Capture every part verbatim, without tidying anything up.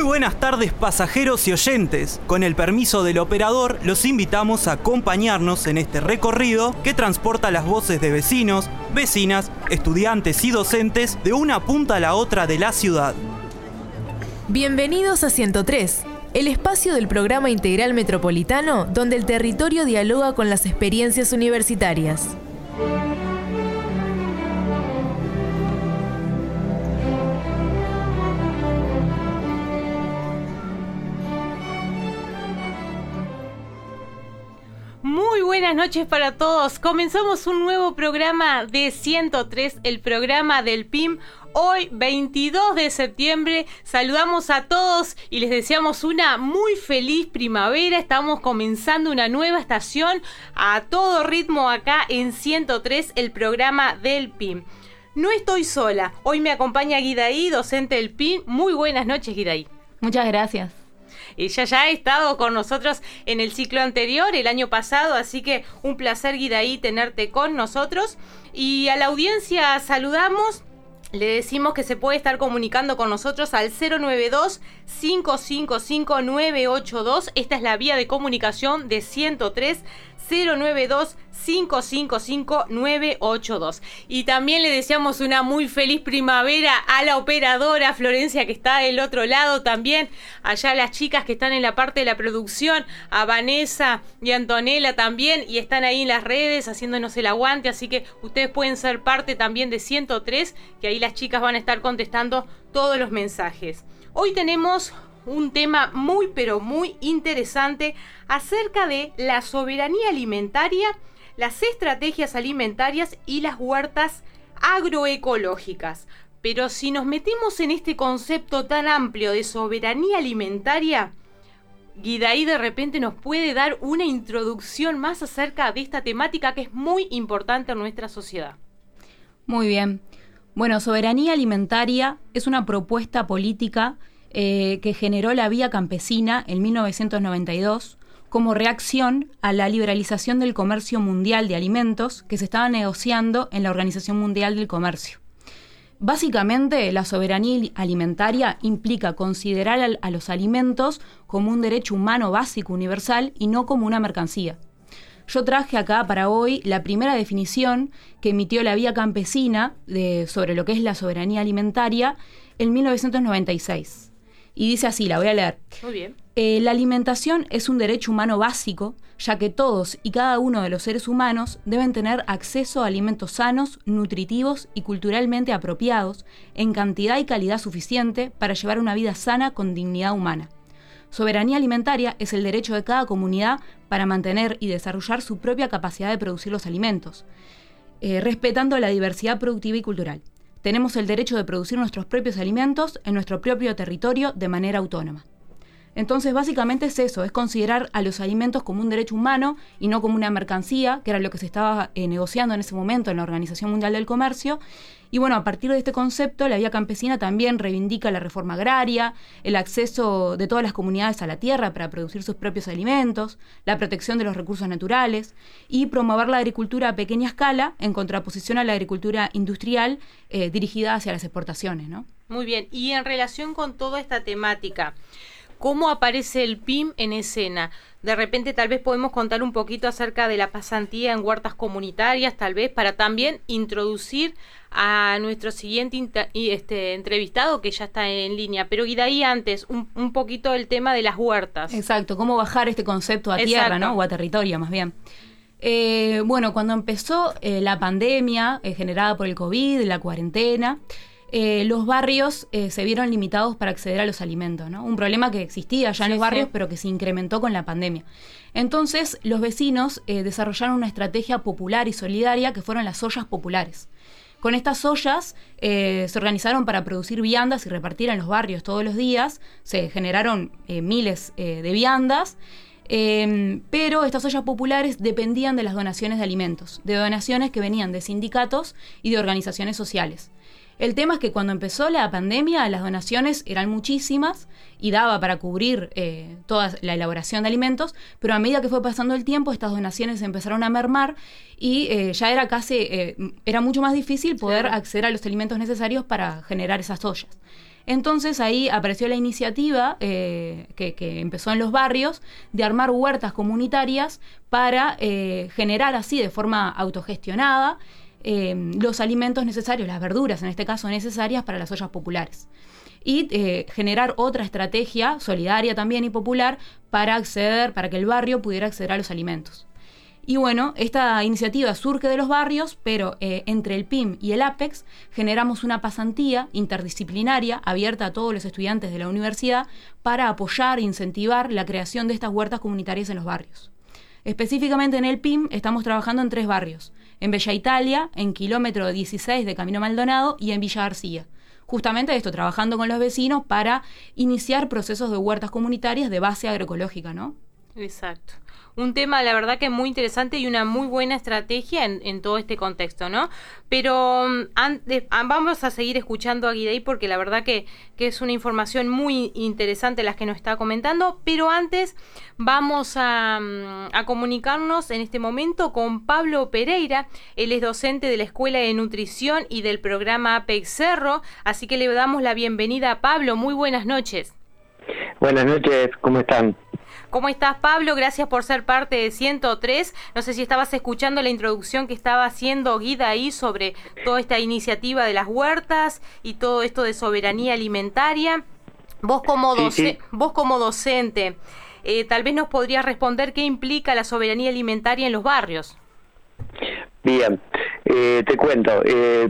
Muy buenas tardes, pasajeros y oyentes. Con el permiso del operador, los invitamos a acompañarnos en este recorrido que transporta las voces de vecinos, vecinas, estudiantes y docentes de una punta a la otra de la ciudad. Bienvenidos a ciento tres, el espacio del programa integral metropolitano donde el territorio dialoga con las experiencias universitarias. Muy buenas noches para todos. Comenzamos un nuevo programa de ciento tres, el programa del P I M. Hoy, veintidós de septiembre, saludamos a todos y les deseamos una muy feliz primavera. Estamos comenzando una nueva estación a todo ritmo acá en ciento tres, el programa del P I M. No estoy sola. Hoy me acompaña Guidaí, docente del P I M. Muy buenas noches, Guidaí. Muchas gracias. Ella ya ha estado con nosotros en el ciclo anterior, el año pasado, así que un placer, Guidaí, tenerte con nosotros. Y a la audiencia saludamos, le decimos que se puede estar comunicando con nosotros al cero nueve dos, cinco cinco cinco, nueve ocho dos. Esta es la vía de comunicación de ciento tres, cero nueve dos, cinco cinco cinco, nueve ocho dos. Y también le deseamos una muy feliz primavera a la operadora Florencia, que está del otro lado también, allá las chicas que están en la parte de la producción, a Vanessa y Antonella también, y están ahí en las redes haciéndonos el aguante, así que ustedes pueden ser parte también de ciento tres, que ahí las chicas van a estar contestando todos los mensajes. Hoy tenemos un tema muy pero muy interesante acerca de la soberanía alimentaria, las estrategias alimentarias y las huertas agroecológicas. Pero si nos metemos en este concepto tan amplio de soberanía alimentaria, Guidaí de repente nos puede dar una introducción más acerca de esta temática que es muy importante en nuestra sociedad. Muy bien. Bueno, soberanía alimentaria es una propuesta política eh, que generó la Vía Campesina en mil novecientos noventa y dos como reacción a la liberalización del comercio mundial de alimentos que se estaba negociando en la Organización Mundial del Comercio. Básicamente, la soberanía alimentaria implica considerar a los alimentos como un derecho humano básico universal y no como una mercancía. Yo traje acá para hoy la primera definición que emitió la Vía Campesina de, sobre lo que es la soberanía alimentaria en mil novecientos noventa y seis. Y dice así, la voy a leer. Muy bien. Eh, la alimentación es un derecho humano básico, ya que todos y cada uno de los seres humanos deben tener acceso a alimentos sanos, nutritivos y culturalmente apropiados, en cantidad y calidad suficiente para llevar una vida sana con dignidad humana. Soberanía alimentaria es el derecho de cada comunidad para mantener y desarrollar su propia capacidad de producir los alimentos, eh, respetando la diversidad productiva y cultural. Tenemos el derecho de producir nuestros propios alimentos en nuestro propio territorio de manera autónoma. Entonces, básicamente es eso, es considerar a los alimentos como un derecho humano y no como una mercancía, que era lo que se estaba eh, negociando en ese momento en la Organización Mundial del Comercio. Y bueno, a partir de este concepto, la Vía Campesina también reivindica la reforma agraria, el acceso de todas las comunidades a la tierra para producir sus propios alimentos, la protección de los recursos naturales y promover la agricultura a pequeña escala en contraposición a la agricultura industrial eh, dirigida hacia las exportaciones, ¿no? Muy bien, y en relación con toda esta temática, ¿cómo aparece el P I M en escena? De repente tal vez podemos contar un poquito acerca de la pasantía en huertas comunitarias, tal vez para también introducir a nuestro siguiente inter- este, entrevistado que ya está en línea. Pero Guidaí, antes, un, un poquito el tema de las huertas. Exacto, cómo bajar este concepto a Exacto. tierra, ¿no? O a territorio, más bien. Eh, bueno, cuando empezó eh, la pandemia eh, generada por el COVID, la cuarentena, Eh, los barrios eh, se vieron limitados para acceder a los alimentos, ¿no? Un problema que existía ya en sí, los barrios, sí. pero que se incrementó con la pandemia. Entonces, los vecinos eh, desarrollaron una estrategia popular y solidaria que fueron las ollas populares. Con estas ollas eh, se organizaron para producir viandas y repartir en los barrios todos los días. Se generaron eh, miles eh, de viandas. Eh, pero estas ollas populares dependían de las donaciones de alimentos, de donaciones que venían de sindicatos y de organizaciones sociales. El tema es que cuando empezó la pandemia, las donaciones eran muchísimas y daba para cubrir eh, toda la elaboración de alimentos, pero a medida que fue pasando el tiempo, estas donaciones empezaron a mermar y eh, ya era casi, eh, era mucho más difícil poder Claro. acceder a los alimentos necesarios para generar esas ollas. Entonces ahí apareció la iniciativa eh, que, que empezó en los barrios de armar huertas comunitarias para eh, generar así de forma autogestionada eh, los alimentos necesarios, las verduras en este caso necesarias para las ollas populares. Y eh, generar otra estrategia solidaria también y popular para acceder, para que el barrio pudiera acceder a los alimentos. Y bueno, esta iniciativa surge de los barrios, pero eh, entre el P I M y el APEX generamos una pasantía interdisciplinaria abierta a todos los estudiantes de la universidad para apoyar e incentivar la creación de estas huertas comunitarias en los barrios. Específicamente en el P I M estamos trabajando en tres barrios: en Bella Italia, en kilómetro dieciséis de Camino Maldonado y en Villa García. Justamente esto, trabajando con los vecinos para iniciar procesos de huertas comunitarias de base agroecológica, ¿no? Exacto. Un tema, la verdad, que muy interesante y una muy buena estrategia en, en todo este contexto, ¿no? Pero antes, vamos a seguir escuchando a Guiday porque la verdad que, que es una información muy interesante las que nos está comentando, pero antes vamos a, a comunicarnos en este momento con Pablo Pereira. Él es docente de la Escuela de Nutrición y del programa APEX Cerro, así que le damos la bienvenida a Pablo. Muy buenas noches. Buenas noches, ¿cómo están? ¿Cómo estás, Pablo? Gracias por ser parte de ciento tres. No sé si estabas escuchando la introducción que estaba haciendo Guida ahí sobre toda esta iniciativa de las huertas y todo esto de soberanía alimentaria. Vos como, doce- sí, sí. Vos como docente, eh, tal vez nos podrías responder qué implica la soberanía alimentaria en los barrios. Bien, eh, te cuento. Eh,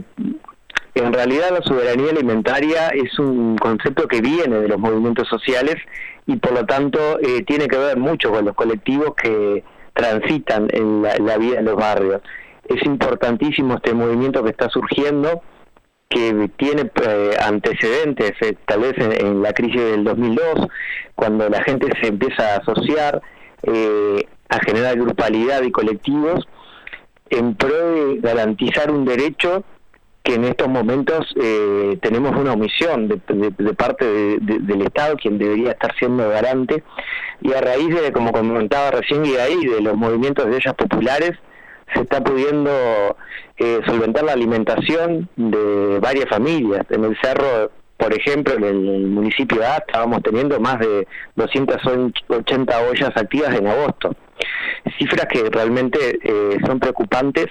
en realidad la soberanía alimentaria es un concepto que viene de los movimientos sociales y por lo tanto eh, tiene que ver mucho con los colectivos que transitan en la, la vida de los barrios. Es importantísimo este movimiento que está surgiendo, que tiene eh, antecedentes eh, tal vez en, en la crisis del dos mil dos, cuando la gente se empieza a asociar, eh, a generar grupalidad y colectivos en pro de garantizar un derecho que en estos momentos eh, tenemos una omisión de, de, de parte de, de, del Estado, quien debería estar siendo garante, y a raíz de, como comentaba recién y ahí, de los movimientos de ollas populares, se está pudiendo eh, solventar la alimentación de varias familias. En el Cerro, por ejemplo, en el municipio de A, estábamos teniendo más de doscientas ochenta ollas activas en agosto. Cifras que realmente eh, son preocupantes,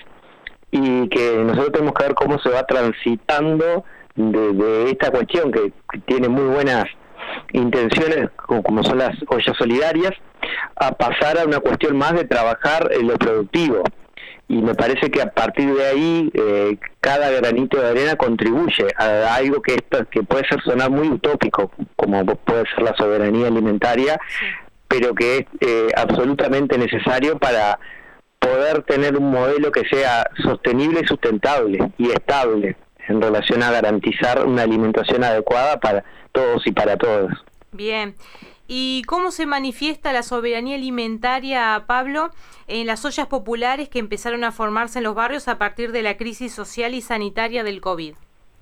y que nosotros tenemos que ver cómo se va transitando de, de esta cuestión que, que tiene muy buenas intenciones, como, como son las ollas solidarias, a pasar a una cuestión más de trabajar en lo productivo. Y me parece que a partir de ahí eh, cada granito de arena contribuye a algo que, esto, que puede ser sonar muy utópico, como puede ser la soberanía alimentaria, pero que es eh, absolutamente necesario para poder tener un modelo que sea sostenible y sustentable y estable en relación a garantizar una alimentación adecuada para todos y para todos. Bien. ¿Y cómo se manifiesta la soberanía alimentaria, Pablo, en las ollas populares que empezaron a formarse en los barrios a partir de la crisis social y sanitaria del COVID?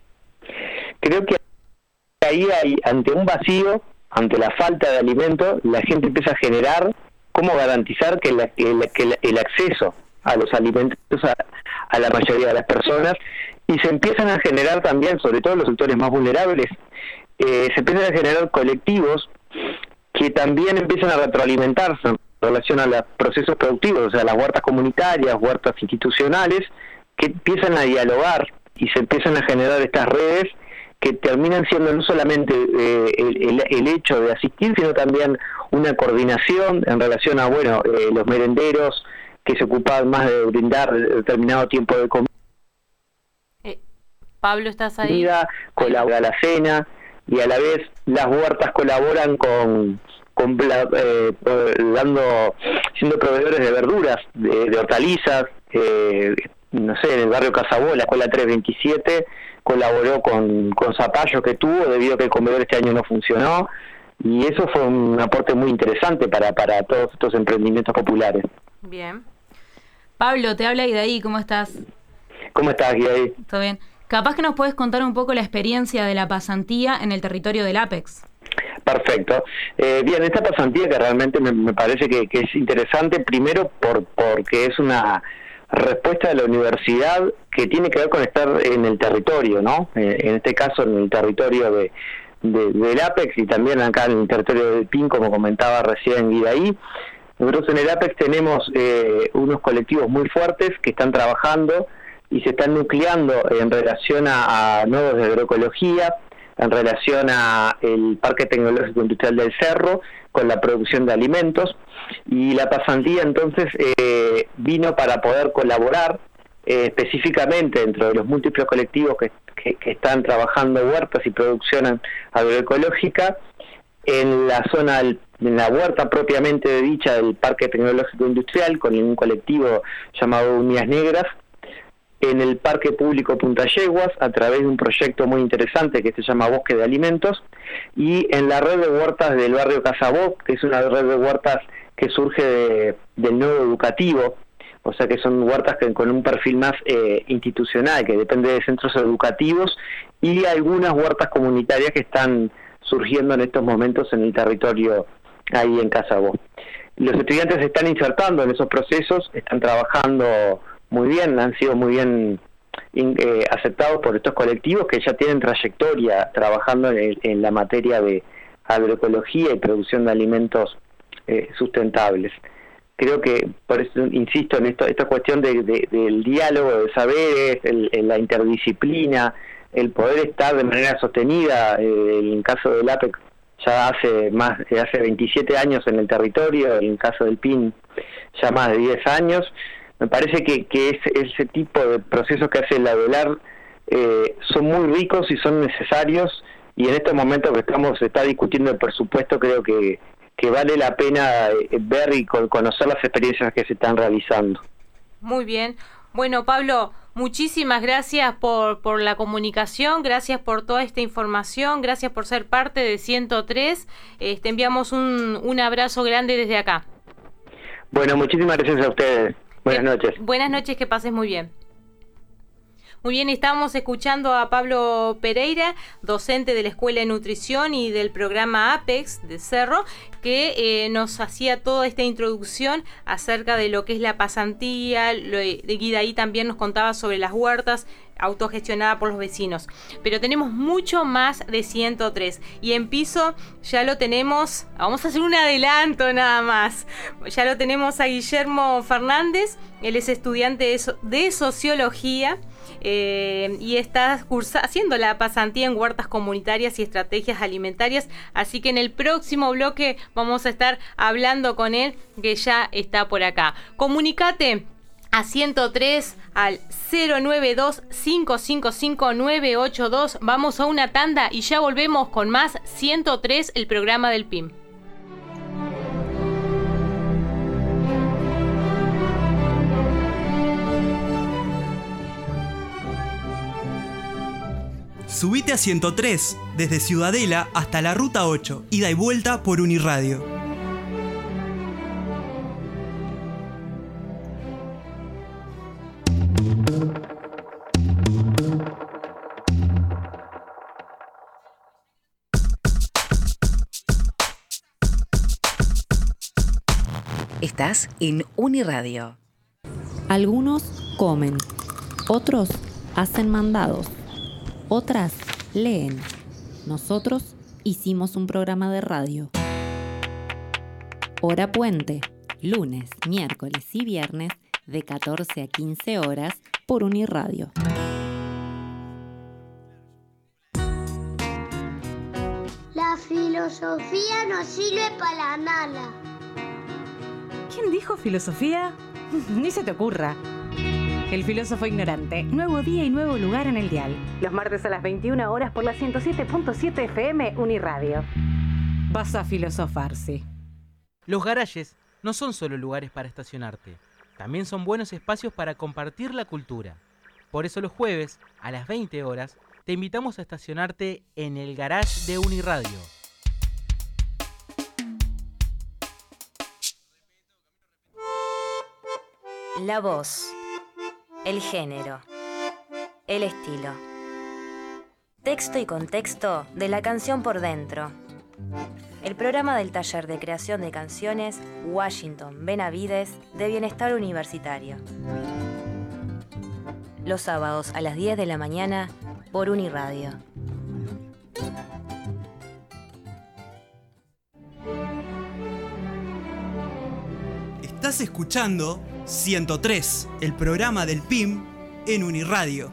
Creo que ahí hay, ante un vacío, ante la falta de alimentos, la gente empieza a generar cómo garantizar que, la, que, la, que la, el acceso a los alimentos a, a la mayoría de las personas, y se empiezan a generar también, sobre todo los sectores más vulnerables, eh, se empiezan a generar colectivos que también empiezan a retroalimentarse en relación a los procesos productivos, o sea, las huertas comunitarias, huertas institucionales, que empiezan a dialogar y se empiezan a generar estas redes que terminan siendo no solamente eh, el, el, el hecho de asistir, sino también una coordinación en relación a, bueno, eh, los merenderos que se ocupaban más de brindar determinado tiempo de comida. Eh, Pablo, ¿estás ahí? Comida, colabora la cena, y a la vez las huertas colaboran con, con eh, dando, siendo proveedores de verduras, de, de hortalizas, eh, no sé, en el barrio Casabó, la escuela trescientos veintisiete, colaboró con, con Zapallo que tuvo, debido a que el comedor este año no funcionó, y eso fue un aporte muy interesante para, para todos estos emprendimientos populares. Bien. Pablo, te habla Guidaí, ¿cómo estás? ¿Cómo estás, Guidaí? Todo bien. Capaz que nos puedes contar un poco la experiencia de la pasantía en el territorio del APEX. Perfecto. Eh, bien, esta pasantía que realmente me, me parece que, que es interesante, primero por porque es una respuesta de la universidad que tiene que ver con estar en el territorio, ¿no? Eh, en este caso, en el territorio de, de, del Apex y también acá en el territorio del P I N, como comentaba recién Guidaí. Nosotros en el Apex tenemos eh, unos colectivos muy fuertes que están trabajando y se están nucleando en relación a, a nodos de agroecología, en relación a el Parque Tecnológico Industrial del Cerro, con la producción de alimentos, y la pasantía entonces eh, vino para poder colaborar eh, específicamente dentro de los múltiples colectivos que, que, que están trabajando huertas y producción agroecológica, en la zona, en la huerta propiamente dicha del Parque Tecnológico Industrial, con un colectivo llamado Uñas Negras, en el Parque Público Punta Yeguas, a través de un proyecto muy interesante que se llama Bosque de Alimentos, y en la red de huertas del barrio Casabó, que es una red de huertas que surge de, del nodo educativo, o sea que son huertas que, con un perfil más eh, institucional, que depende de centros educativos, y algunas huertas comunitarias que están surgiendo en estos momentos en el territorio ahí en Casabó. Los estudiantes se están insertando en esos procesos, están trabajando muy bien, han sido muy bien eh, aceptados por estos colectivos que ya tienen trayectoria trabajando en, el, en la materia de agroecología y producción de alimentos eh, sustentables. Creo que, por eso insisto en esto, esta cuestión de, de, del diálogo de saberes, el, el, la interdisciplina, el poder estar de manera sostenida, eh, en el caso del Apex ya hace más hace veintisiete años en el territorio, en el caso del P I N ya más de diez años. Me parece que, que es, ese tipo de procesos que hace el ADELAR eh, son muy ricos y son necesarios, y en estos momentos que estamos se está discutiendo el presupuesto, creo que, que vale la pena ver y conocer las experiencias que se están realizando. Muy bien. Bueno, Pablo, muchísimas gracias por, por la comunicación, gracias por toda esta información, gracias por ser parte de ciento tres. Eh, te enviamos un, un abrazo grande desde acá. Bueno, muchísimas gracias a ustedes. Buenas noches. Buenas noches, que pases muy bien. Muy bien, estamos escuchando a Pablo Pereira, docente de la Escuela de Nutrición y del programa Apex de Cerro, que eh, nos hacía toda esta introducción acerca de lo que es la pasantía. Lo de Guidaí también nos contaba sobre las huertas autogestionada por los vecinos. Pero tenemos mucho más de ciento tres, y en piso ya lo tenemos, vamos a hacer un adelanto nada más, ya lo tenemos a Guillermo Fernández. Él es estudiante de, so- de Sociología eh, y está cursa- haciendo la pasantía en huertas comunitarias y estrategias alimentarias, así que en el próximo bloque vamos a estar hablando con él, que ya está por acá. Comunicate a ciento tres al cero nueve dos cinco cinco cinco nueve ocho dos. Vamos a una tanda y ya volvemos con más ciento tres, el programa del P I M. Subite a ciento tres, desde Ciudadela hasta la Ruta ocho, ida y vuelta por Uniradio. Estás en Uniradio. Algunos comen, otros hacen mandados, otras leen. Nosotros hicimos un programa de radio. Hora Puente, lunes, miércoles y viernes de catorce a quince horas por Uniradio. La filosofía no sirve para nada. ¿Quién dijo filosofía? Ni se te ocurra. El filósofo ignorante. Nuevo día y nuevo lugar en el dial. Los martes a las veintiuna horas por la ciento siete punto siete F M Uniradio. Vas a filosofar, sí. Los garajes no son solo lugares para estacionarte. También son buenos espacios para compartir la cultura. Por eso los jueves, a las veinte horas, te invitamos a estacionarte en el garage de Uniradio. La voz, el género, el estilo, texto y contexto de la canción por dentro. El programa del taller de creación de canciones Washington Benavides de Bienestar Universitario. Los sábados a las diez de la mañana por Uniradio. Estás escuchando ciento tres, el programa del P I M en Uniradio.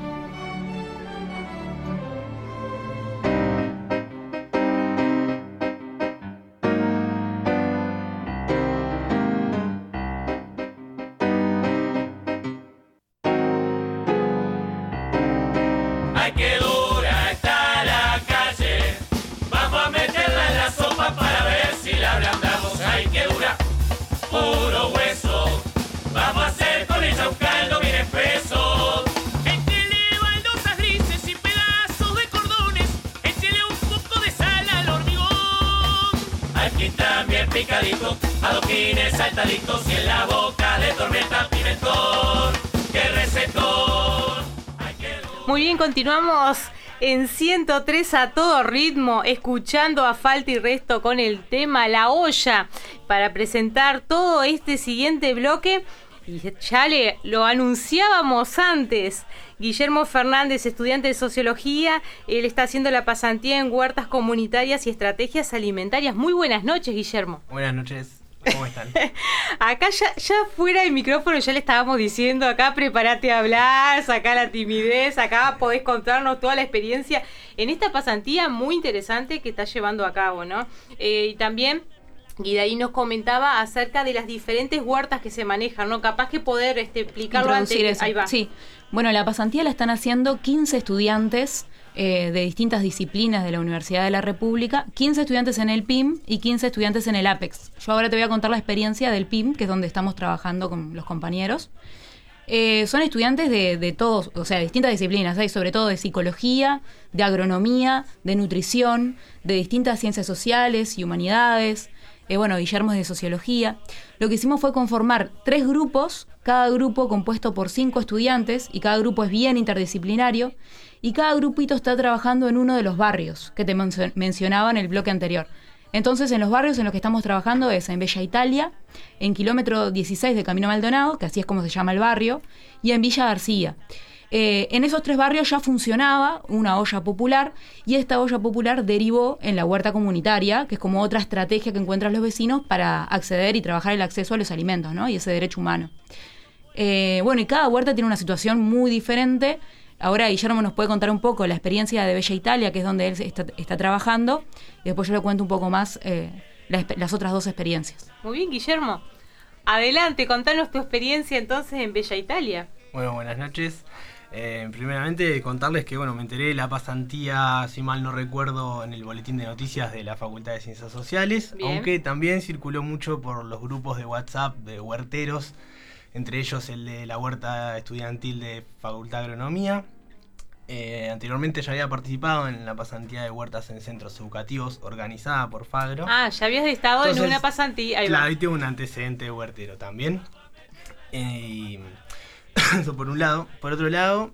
Adoquines saltaditos y en la boca de tormenta pimentón. ¡Qué recetón! Muy bien, continuamos en ciento tres a todo ritmo, escuchando a Falta y Resto con el tema La Olla, para presentar todo este siguiente bloque. Y ya le lo anunciábamos antes. Guillermo Fernández, estudiante de Sociología, él está haciendo la pasantía en Huertas Comunitarias y Estrategias Alimentarias. Muy buenas noches, Guillermo. Buenas noches, ¿cómo están? Acá ya, ya fuera del micrófono ya le estábamos diciendo, acá prepárate a hablar, sacá la timidez, acá podés contarnos toda la experiencia en esta pasantía muy interesante que estás llevando a cabo, ¿no? Eh, y también... Y de ahí nos comentaba acerca de las diferentes huertas que se manejan, ¿no? Capaz que poder este, explicarlo antes. Eso. Ahí va. Sí. Bueno, la pasantía la están haciendo quince estudiantes eh, de distintas disciplinas de la Universidad de la República, quince estudiantes en el P I M y quince estudiantes en el APEX. Yo ahora te voy a contar la experiencia del P I M, que es donde estamos trabajando con los compañeros. Eh, son estudiantes de, de todos, o sea, distintas disciplinas, hay sobre todo de psicología, de agronomía, de nutrición, de distintas ciencias sociales y humanidades. Eh, bueno, Guillermo es de Sociología. Lo que hicimos fue conformar tres grupos, cada grupo compuesto por cinco estudiantes, y cada grupo es bien interdisciplinario, y cada grupito está trabajando en uno de los barrios que te men- mencionaba en el bloque anterior. Entonces, en los barrios en los que estamos trabajando es en Bella Italia, en kilómetro dieciséis de Camino Maldonado, que así es como se llama el barrio, y en Villa García. Eh, en esos tres barrios ya funcionaba una olla popular, y esta olla popular derivó en la huerta comunitaria, que es como otra estrategia que encuentran los vecinos para acceder y trabajar el acceso a los alimentos, ¿no? Y ese derecho humano. Eh, bueno, y cada huerta tiene una situación muy diferente. Ahora Guillermo nos puede contar un poco la experiencia de Bella Italia, que es donde él está, está trabajando, y después yo le cuento un poco más eh, las, las otras dos experiencias. Muy bien, Guillermo. Adelante, contanos tu experiencia entonces en Bella Italia. Bueno, buenas noches. Eh, primeramente contarles que bueno, me enteré de la pasantía, si mal no recuerdo, en el boletín de noticias de la Facultad de Ciencias Sociales, bien. Aunque también circuló mucho por los grupos de WhatsApp de huerteros, entre ellos el de la huerta estudiantil de Facultad de Agronomía. Eh, anteriormente ya había participado en la pasantía de huertas en centros educativos organizada por Fagro. Ah, ya habías estado Entonces, en una pasantía. Ahí claro, va. ahí tengo un antecedente de huertero también. Eh, y eso por un lado. Por otro lado,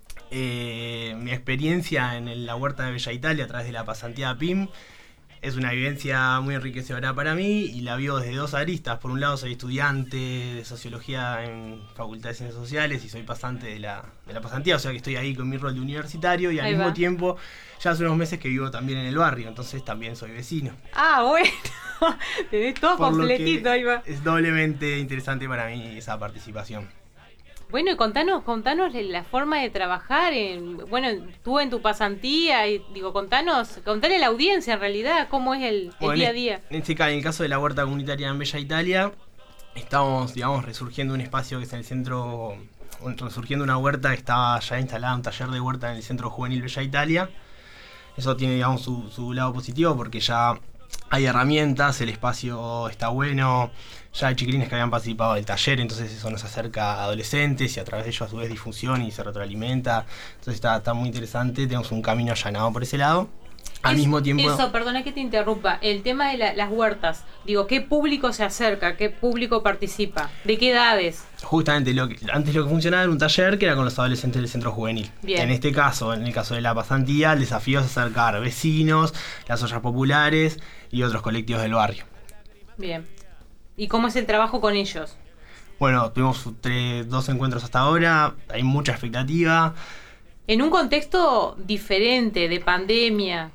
eh, mi experiencia en la huerta de Bella Italia a través de la pasantía P I M es una vivencia muy enriquecedora para mí y la vivo desde dos aristas. Por un lado, soy estudiante de Sociología en Facultad de Ciencias Sociales y soy pasante de la, de la pasantía, o sea que estoy ahí con mi rol de universitario y al ahí mismo va. tiempo ya hace unos meses que vivo también en el barrio, entonces también soy vecino. Ah, bueno, tenés todo Por completito, ahí va. Es doblemente interesante para mí esa participación. Bueno, y contanos, contanos la forma de trabajar, en, bueno, tú en tu pasantía, y digo, contanos, contale a la audiencia en realidad cómo es el, el bueno, día a día. En este caso, en el caso de la huerta comunitaria en Bella Italia, estamos, digamos, resurgiendo un espacio que es en el centro, resurgiendo una huerta que estaba ya instalada, un taller de huerta en el Centro Juvenil Bella Italia. Eso tiene, digamos, su, su lado positivo porque ya hay herramientas, el espacio está bueno, ya hay chiquilines que habían participado del taller, entonces eso nos acerca a adolescentes y a través de ellos a su vez difusión y se retroalimenta. Entonces está, está muy interesante, tenemos un camino allanado por ese lado. Al es, mismo tiempo... Eso, perdona que te interrumpa, el tema de la, las huertas, digo, ¿qué público se acerca? ¿Qué público participa? ¿De qué edades? Justamente, lo que, antes lo que funcionaba era un taller que era con los adolescentes del centro juvenil. Bien. En este caso, en el caso de la pasantía, el desafío es acercar vecinos, las ollas populares y otros colectivos del barrio. Bien. ¿Y cómo es el trabajo con ellos? Bueno, tuvimos tres, dos encuentros hasta ahora, hay mucha expectativa. En un contexto diferente, de pandemia,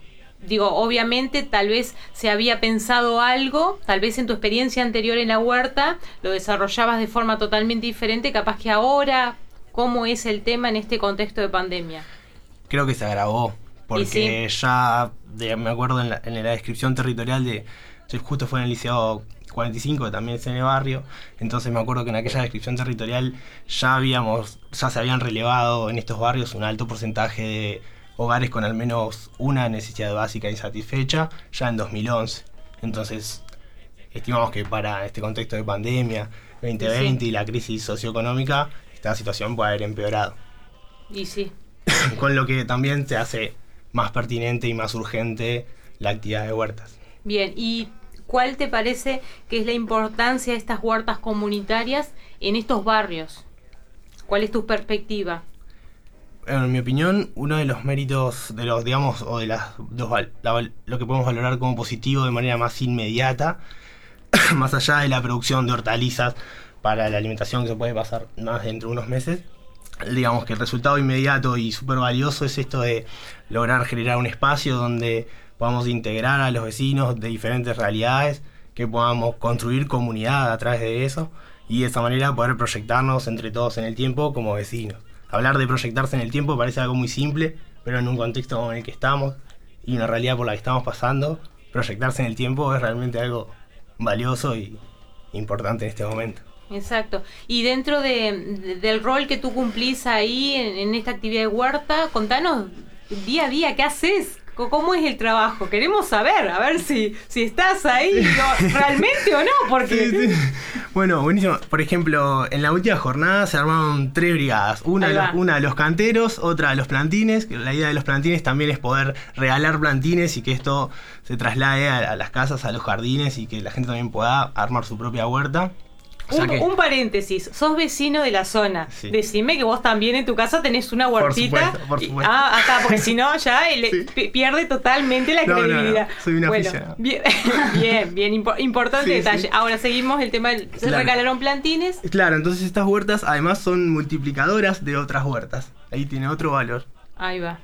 digo, obviamente tal vez se había pensado algo, tal vez en tu experiencia anterior en la huerta lo desarrollabas de forma totalmente diferente, capaz que ahora, ¿cómo es el tema en este contexto de pandemia? Creo que se agravó, porque sí. ya de, me acuerdo en la, en la descripción territorial de, yo justo fue en el Liceo cuarenta y cinco, que también es en el barrio, entonces me acuerdo que en aquella descripción territorial ya habíamos, ya se habían relevado en estos barrios un alto porcentaje de hogares con al menos una necesidad básica insatisfecha ya en dos mil once. Entonces, estimamos que para este contexto de pandemia, veinte veinte sí. y la crisis socioeconómica, esta situación puede haber empeorado. Y sí. Con lo que también se hace más pertinente y más urgente la actividad de huertas. Bien, ¿y cuál te parece que es la importancia de estas huertas comunitarias en estos barrios? ¿Cuál es tu perspectiva? En mi opinión, uno de los méritos de los, digamos, o de las dos, la, lo que podemos valorar como positivo de manera más inmediata, más allá de la producción de hortalizas para la alimentación que se puede pasar más dentro de unos meses, digamos que el resultado inmediato y súper valioso es esto de lograr generar un espacio donde podamos integrar a los vecinos de diferentes realidades, que podamos construir comunidad a través de eso y de esa manera poder proyectarnos entre todos en el tiempo como vecinos. Hablar de proyectarse en el tiempo parece algo muy simple, pero en un contexto en el que estamos y una realidad por la que estamos pasando, proyectarse en el tiempo es realmente algo valioso y importante en este momento. Exacto. Y dentro de, de, del rol que tú cumplís ahí en, en esta actividad de huerta, contanos día a día, ¿qué haces? ¿Cómo es el trabajo? Queremos saber, a ver si, si estás ahí no, realmente o no, porque... Sí, sí. Bueno, buenísimo. Por ejemplo, en la última jornada se armaron tres brigadas. Una, los, una a los canteros, otra a los plantines. La idea de los plantines también es poder regalar plantines y que esto se traslade a, a las casas, a los jardines y que la gente también pueda armar su propia huerta. O sea un, que, un paréntesis, sos vecino de la zona. Sí. Decime que vos también en tu casa tenés una huertita. Por supuesto, por supuesto. Ah, acá, porque si no ya el, sí. pierde totalmente la no, credibilidad. No, no, soy una bueno, aficionado. Bien, bien, bien impo- importante sí, detalle. Sí. Ahora seguimos el tema del... ¿Se claro. regalaron plantines? Claro, entonces estas huertas además son multiplicadoras de otras huertas. Ahí tiene otro valor. Ahí va.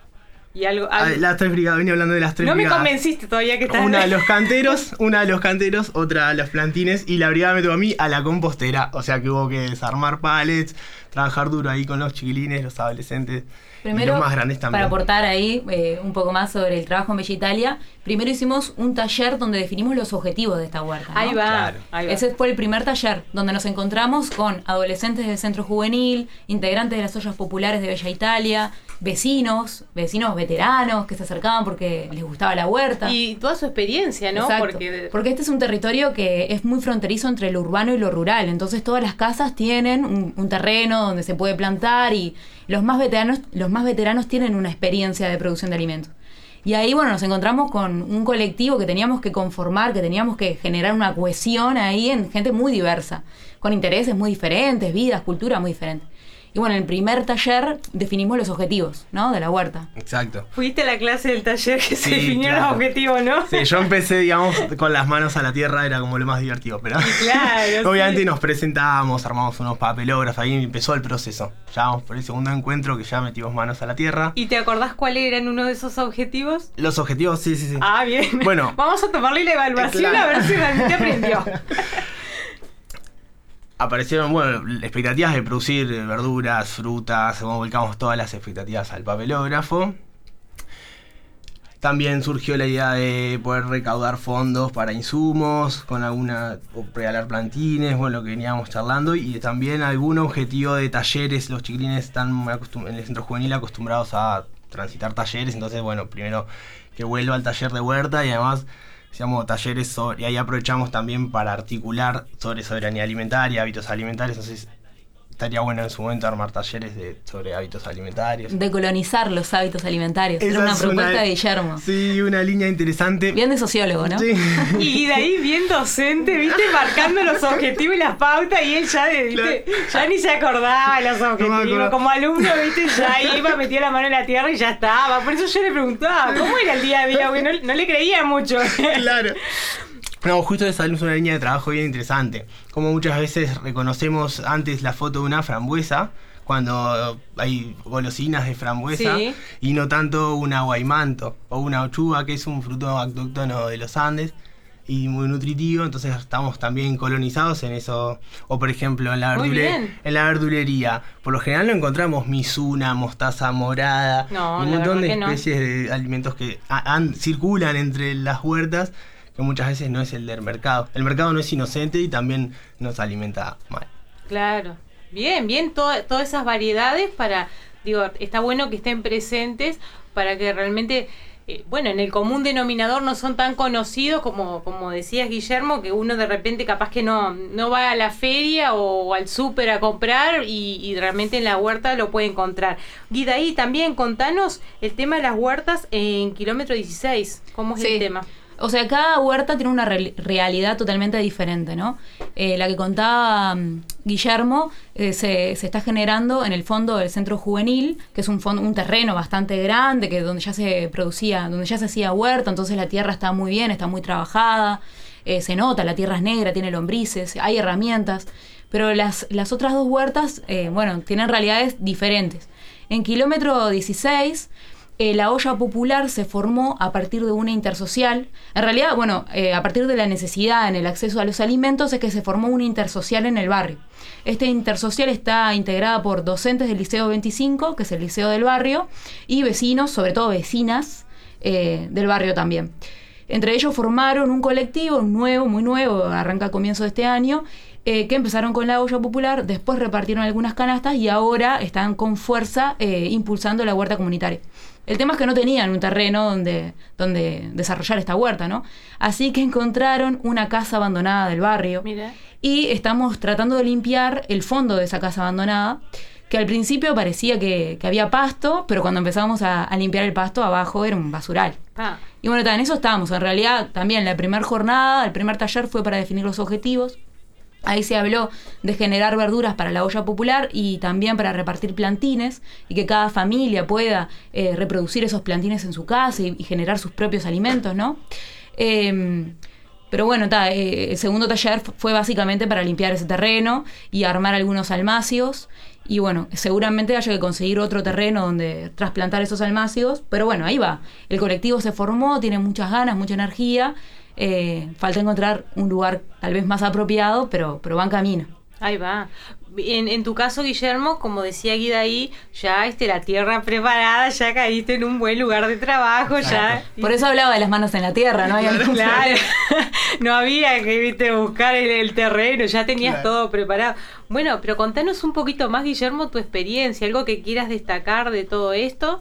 Y algo, algo... Ah, las tres brigadas, venía hablando de las tres no brigadas. No me convenciste todavía que estás... Una a los canteros, una a los canteros, otra a los plantines y la brigada me tocó a mí a la compostera. O sea que hubo que desarmar pallets, trabajar duro ahí con los chiquilines, los adolescentes. Primero, y los más grandes también. Para aportar ahí eh, un poco más sobre el trabajo en Bella Italia, primero hicimos un taller donde definimos los objetivos de esta huerta, ¿no? Ahí va, claro. ahí va. Ese fue el primer taller, donde nos encontramos con adolescentes del centro juvenil, integrantes de las ollas populares de Bella Italia, vecinos, vecinos veteranos que se acercaban porque les gustaba la huerta. Y toda su experiencia, ¿no? Exacto. Porque... porque este es un territorio que es muy fronterizo entre lo urbano y lo rural, entonces todas las casas tienen un, un terreno donde se puede plantar y los más veteranos, los más veteranos tienen una experiencia de producción de alimentos. Y ahí, bueno, nos encontramos con un colectivo que teníamos que conformar, que teníamos que generar una cohesión ahí en gente muy diversa, con intereses muy diferentes, vidas, cultura muy diferentes. Y bueno, en el primer taller definimos los objetivos, ¿no? De la huerta. Exacto. Fuiste a la clase del taller que sí, se definieron claro. los objetivos, ¿no? Sí, yo empecé, digamos, con las manos a la tierra, era como lo más divertido, pero claro, obviamente sí. nos presentábamos, armamos unos papelógrafos, ahí empezó el proceso. Ya vamos por el segundo encuentro que ya metimos manos a la tierra. ¿Y te acordás cuáles eran uno de esos objetivos? Los objetivos, sí, sí, sí. Ah, bien. Bueno. Vamos a tomarle la evaluación claro. a ver si realmente aprendió. Aparecieron, bueno, expectativas de producir verduras, frutas, volcamos todas las expectativas al papelógrafo. También surgió la idea de poder recaudar fondos para insumos, con alguna, o regalar plantines, bueno, lo que veníamos charlando, y también algún objetivo de talleres. Los chiquilines están acostum- en el centro juvenil acostumbrados a transitar talleres, entonces, bueno, primero que vuelva al taller de huerta y además... hacíamos talleres sobre, y ahí aprovechamos también para articular sobre soberanía alimentaria, hábitos alimentarios, entonces estaría bueno en su momento armar talleres de, sobre hábitos alimentarios. Decolonizar los hábitos alimentarios, esa era una es propuesta una, de Guillermo. Sí, una línea interesante. Bien de sociólogo, ¿no? Sí. Y de ahí bien docente, viste, marcando los objetivos y las pautas y él ya, de, ¿viste? Claro. Ya ni se acordaba de los objetivos. No como alumno, viste, ya iba, metía la mano en la tierra y ya estaba. Por eso yo le preguntaba, ¿cómo era el día a día? Porque no, no le creía mucho. Claro. No, justo esa es una línea de trabajo bien interesante. Como muchas veces reconocemos antes la foto de una frambuesa, cuando hay golosinas de frambuesa, sí. y no tanto una guaymanto o una ochuga, que es un fruto autóctono de los Andes y muy nutritivo. Entonces estamos también colonizados en eso. O por ejemplo en la, verdure- en la verdulería, por lo general no encontramos mizuna, mostaza morada, no, un montón de no. especies de alimentos que a- an- circulan entre las huertas, que muchas veces no es el del mercado. El mercado no es inocente y también nos alimenta mal. Claro. Bien, bien, to- todas esas variedades para, digo, está bueno que estén presentes para que realmente, eh, bueno, en el común denominador no son tan conocidos como, como decías, Guillermo, que uno de repente capaz que no, no va a la feria o, o al súper a comprar y, y realmente en la huerta lo puede encontrar. Guidaí, también contanos el tema de las huertas en kilómetro dieciséis, ¿cómo es Sí. el tema? O sea, cada huerta tiene una re- realidad totalmente diferente, ¿no? Eh, la que contaba um, Guillermo eh, se, se está generando en el fondo del centro juvenil, que es un fondo, un terreno bastante grande, que donde ya se producía, donde ya se hacía huerta, entonces la tierra está muy bien, está muy trabajada, eh, se nota, la tierra es negra, tiene lombrices, hay herramientas, pero las, las otras dos huertas, eh, bueno, tienen realidades diferentes. En kilómetro dieciséis... Eh, la olla popular se formó a partir de una intersocial. En realidad, bueno, eh, a partir de la necesidad en el acceso a los alimentos es que se formó una intersocial en el barrio. Esta intersocial está integrada por docentes del Liceo veinticinco, que es el liceo del barrio, y vecinos, sobre todo vecinas, eh, del barrio también. Entre ellos formaron un colectivo nuevo, muy nuevo, arranca a comienzo de este año, eh, que empezaron con la olla popular, después repartieron algunas canastas y ahora están con fuerza eh, impulsando la huerta comunitaria. El tema es que no tenían un terreno donde, donde desarrollar esta huerta, ¿no? Así que encontraron una casa abandonada del barrio. Mira. Y estamos tratando de limpiar el fondo de esa casa abandonada, que al principio parecía que, que había pasto, pero cuando empezamos a, a limpiar el pasto, abajo era un basural. Ah. Y bueno, en eso estábamos. En realidad, también la primera jornada, el primer taller fue para definir los objetivos. Ahí se habló de generar verduras para la olla popular y también para repartir plantines y que cada familia pueda eh, reproducir esos plantines en su casa y, y generar sus propios alimentos, ¿no? Eh, pero bueno, ta, eh, el segundo taller fue básicamente para limpiar ese terreno y armar algunos almácigos. Y bueno, seguramente haya que conseguir otro terreno donde trasplantar esos almácigos. Pero bueno, ahí va. El colectivo se formó, tiene muchas ganas, mucha energía. Eh, falta encontrar un lugar tal vez más apropiado, pero, pero va en camino. Ahí va. En, en tu caso, Guillermo, como decía Guidaí, ya este, la tierra preparada, ya caíste en un buen lugar de trabajo, ya. Por eso hablaba de las manos en la tierra, ¿no? Claro, claro. No había que, viste, buscar el, el terreno, ya tenías claro. todo preparado. Bueno, pero contanos un poquito más, Guillermo, tu experiencia, algo que quieras destacar de todo esto.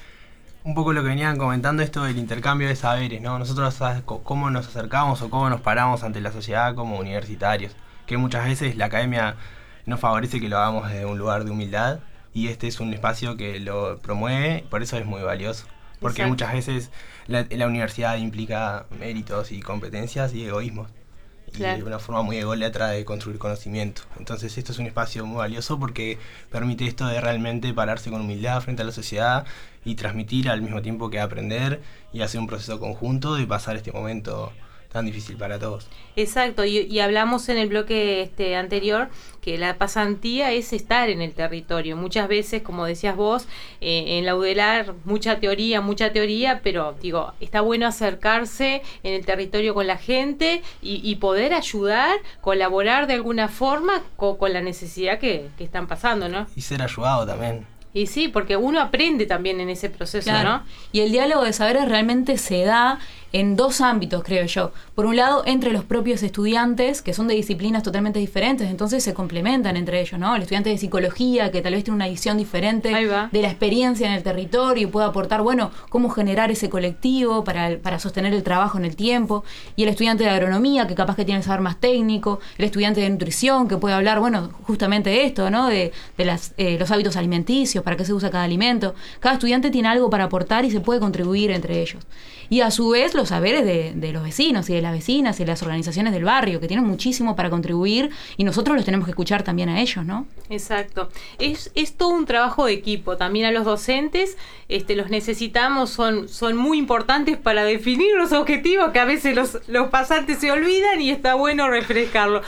Un poco lo que venían comentando, esto del intercambio de saberes, ¿no? Nosotros, ¿sabes cómo nos acercamos o cómo nos paramos ante la sociedad como universitarios? Que muchas veces la academia nos favorece que lo hagamos desde un lugar de humildad y este es un espacio que lo promueve, por eso es muy valioso. Porque Exacto. muchas veces la, la universidad implica méritos y competencias y egoísmos. Claro. Y de una forma muy ególatra de construir conocimiento. Entonces esto es un espacio muy valioso porque permite esto de realmente pararse con humildad frente a la sociedad y transmitir al mismo tiempo que aprender y hacer un proceso conjunto de pasar este momento tan difícil para todos. Exacto, y, y hablamos en el bloque este anterior que la pasantía es estar en el territorio. Muchas veces, como decías vos, eh, en la U D E L A R mucha teoría, mucha teoría, pero digo, está bueno acercarse en el territorio con la gente y, y poder ayudar, colaborar de alguna forma con, con la necesidad que, que están pasando, ¿no? Y ser ayudado también. Y sí, porque uno aprende también en ese proceso, claro. ¿no? Y el diálogo de saberes realmente se da en dos ámbitos, creo yo. Por un lado, entre los propios estudiantes, que son de disciplinas totalmente diferentes, entonces se complementan entre ellos, ¿no? El estudiante de psicología, que tal vez tiene una visión diferente de la experiencia en el territorio y puede aportar, bueno, cómo generar ese colectivo para, para sostener el trabajo en el tiempo. Y el estudiante de agronomía, que capaz que tiene el saber más técnico. El estudiante de nutrición, que puede hablar, bueno, justamente de esto, ¿no? De, de las, eh, los hábitos alimenticios, para qué se usa cada alimento. Cada estudiante tiene algo para aportar y se puede contribuir entre ellos. Y a su vez los saberes de, de los vecinos y de las vecinas y de las organizaciones del barrio, que tienen muchísimo para contribuir y nosotros los tenemos que escuchar también a ellos, ¿no? Exacto. Es, es todo un trabajo de equipo. También a los docentes este, los necesitamos, son, son muy importantes para definir los objetivos que a veces los, los pasantes se olvidan y está bueno refrescarlo.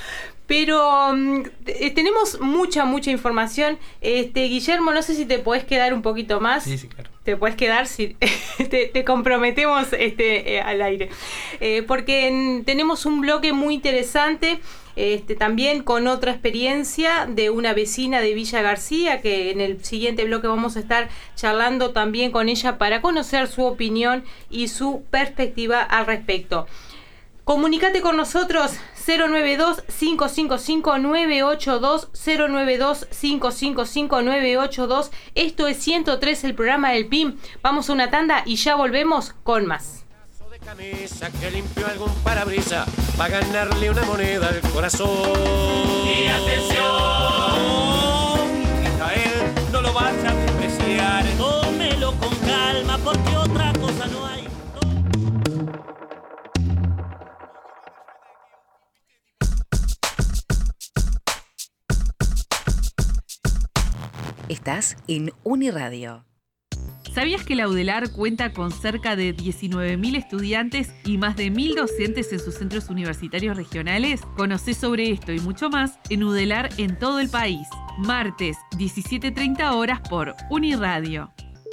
Pero um, t- tenemos mucha, mucha información. Este, Guillermo, no sé si te podés quedar un poquito más. Sí, sí, claro. Te puedes quedar si te, te comprometemos este, eh, al aire. Eh, porque en, tenemos un bloque muy interesante. Este, también con otra experiencia de una vecina de Villa García, que en el siguiente bloque vamos a estar charlando también con ella para conocer su opinión y su perspectiva al respecto. Comunicate con nosotros cero nueve dos, cinco cinco cinco, nueve ocho dos, cero nueve dos, cinco cinco cinco, nueve ocho dos. Esto es ciento tres, el programa del P I M. Vamos a una tanda y ya volvemos con más. Camisa que limpió algún parabrisas para ganarle una moneda al corazón. Y atención, Israel, no lo vas a despreciar. Tómelo con calma porque otra cosa no hay. Estás en Uniradio. ¿Sabías que la UDELAR cuenta con cerca de diecinueve mil estudiantes y más de mil docentes en sus centros universitarios regionales? Conocé sobre esto y mucho más en UDELAR en todo el país. Martes, diecisiete treinta horas por Uniradio.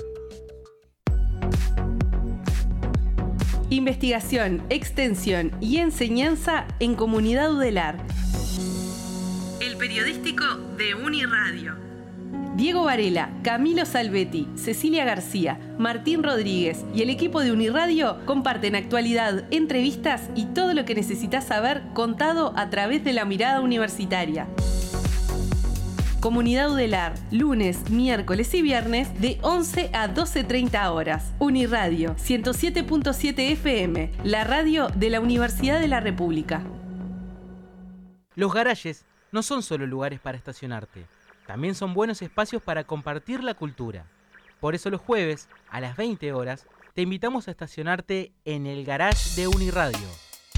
Investigación, extensión y enseñanza en Comunidad UDELAR. El periodístico de Uniradio. Diego Varela, Camilo Salvetti, Cecilia García, Martín Rodríguez y el equipo de Uniradio comparten actualidad, entrevistas y todo lo que necesitas saber contado a través de la mirada universitaria. Comunidad UDELAR, lunes, miércoles y viernes de once a doce treinta horas. Uniradio, ciento siete punto siete F M, la radio de la Universidad de la República. Los garajes no son solo lugares para estacionarte. También son buenos espacios para compartir la cultura. Por eso los jueves, a las veinte horas, te invitamos a estacionarte en el garage de Uniradio.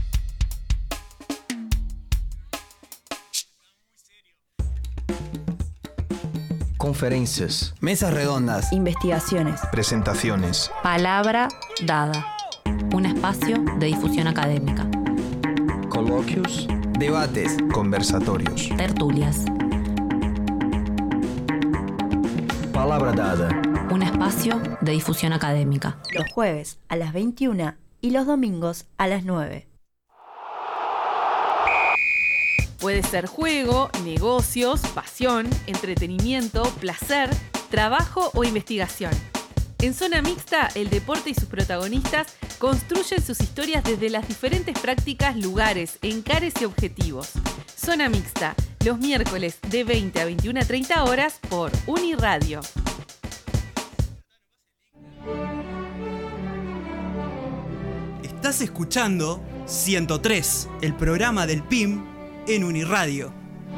Conferencias, mesas redondas, investigaciones, presentaciones, palabra dada, un espacio de difusión académica, coloquios, debates, conversatorios, tertulias. Palabra dada. Un espacio de difusión académica. Los jueves a las veintiuna y los domingos a las nueve. Puede ser juego, negocios, pasión, entretenimiento, placer, trabajo o investigación. En Zona Mixta, el deporte y sus protagonistas construyen sus historias desde las diferentes prácticas, lugares, encares y objetivos. Zona Mixta, los miércoles de veinte a veintiuna treinta horas por Uniradio. Estás escuchando ciento tres, el programa del P I M en Uniradio.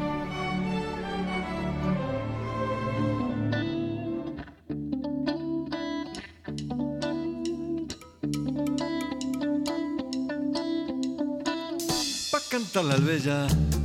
Pa' cantar la albella,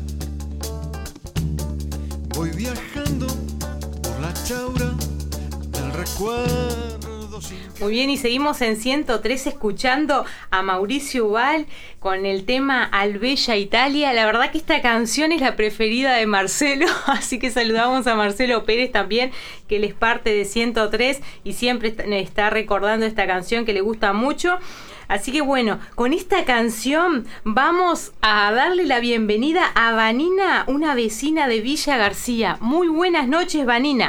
voy viajando por la chaura del recuerdo. Muy bien, y seguimos en ciento tres escuchando a Mauricio Ubal con el tema Al Bella Italia. La verdad que esta canción es la preferida de Marcelo, así que saludamos a Marcelo Pérez también, que él es parte de ciento tres y siempre está recordando esta canción que le gusta mucho. Así que bueno, con esta canción vamos a darle la bienvenida a Vanina, una vecina de Villa García. Muy buenas noches, Vanina.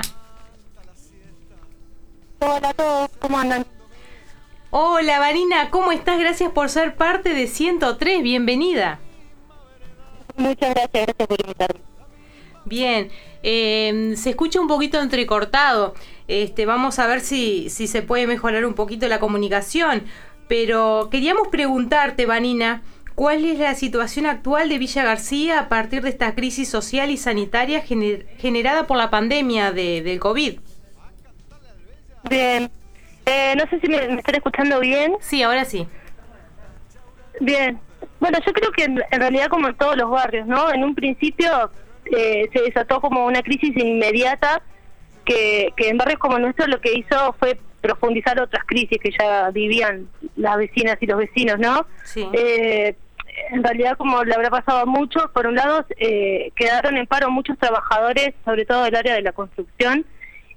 Hola a todos, ¿cómo andan? Hola, Vanina, ¿cómo estás? Gracias por ser parte de ciento tres, bienvenida. Muchas gracias, gracias por invitarme. Bien, eh, se escucha un poquito entrecortado. Este, vamos a ver si, si se puede mejorar un poquito la comunicación. Pero queríamos preguntarte, Vanina, ¿cuál es la situación actual de Villa García a partir de esta crisis social y sanitaria gener- generada por la pandemia de, del COVID? Bien, eh, no sé si me, me están escuchando bien. Sí, ahora sí. Bien, bueno, yo creo que en, en realidad como en todos los barrios, ¿no? En un principio eh, se desató como una crisis inmediata que, que en barrios como el nuestro lo que hizo fue profundizar otras crisis que ya vivían las vecinas y los vecinos, ¿no? Sí. Eh, en realidad, como le habrá pasado a muchos, por un lado eh, quedaron en paro muchos trabajadores, sobre todo del área de la construcción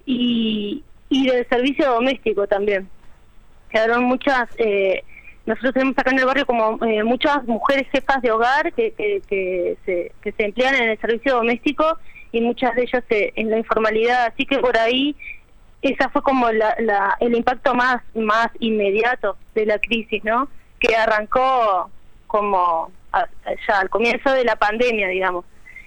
y, y del servicio doméstico también. Quedaron muchas, eh, nosotros tenemos acá en el barrio como eh, muchas mujeres jefas de hogar que, que, que, se, que se emplean en el servicio doméstico y muchas de ellas eh, en la informalidad, así que por ahí esa fue como la, la, el impacto más, más inmediato de la crisis, ¿no? Que arrancó como a, ya al comienzo de la pandemia, digamos.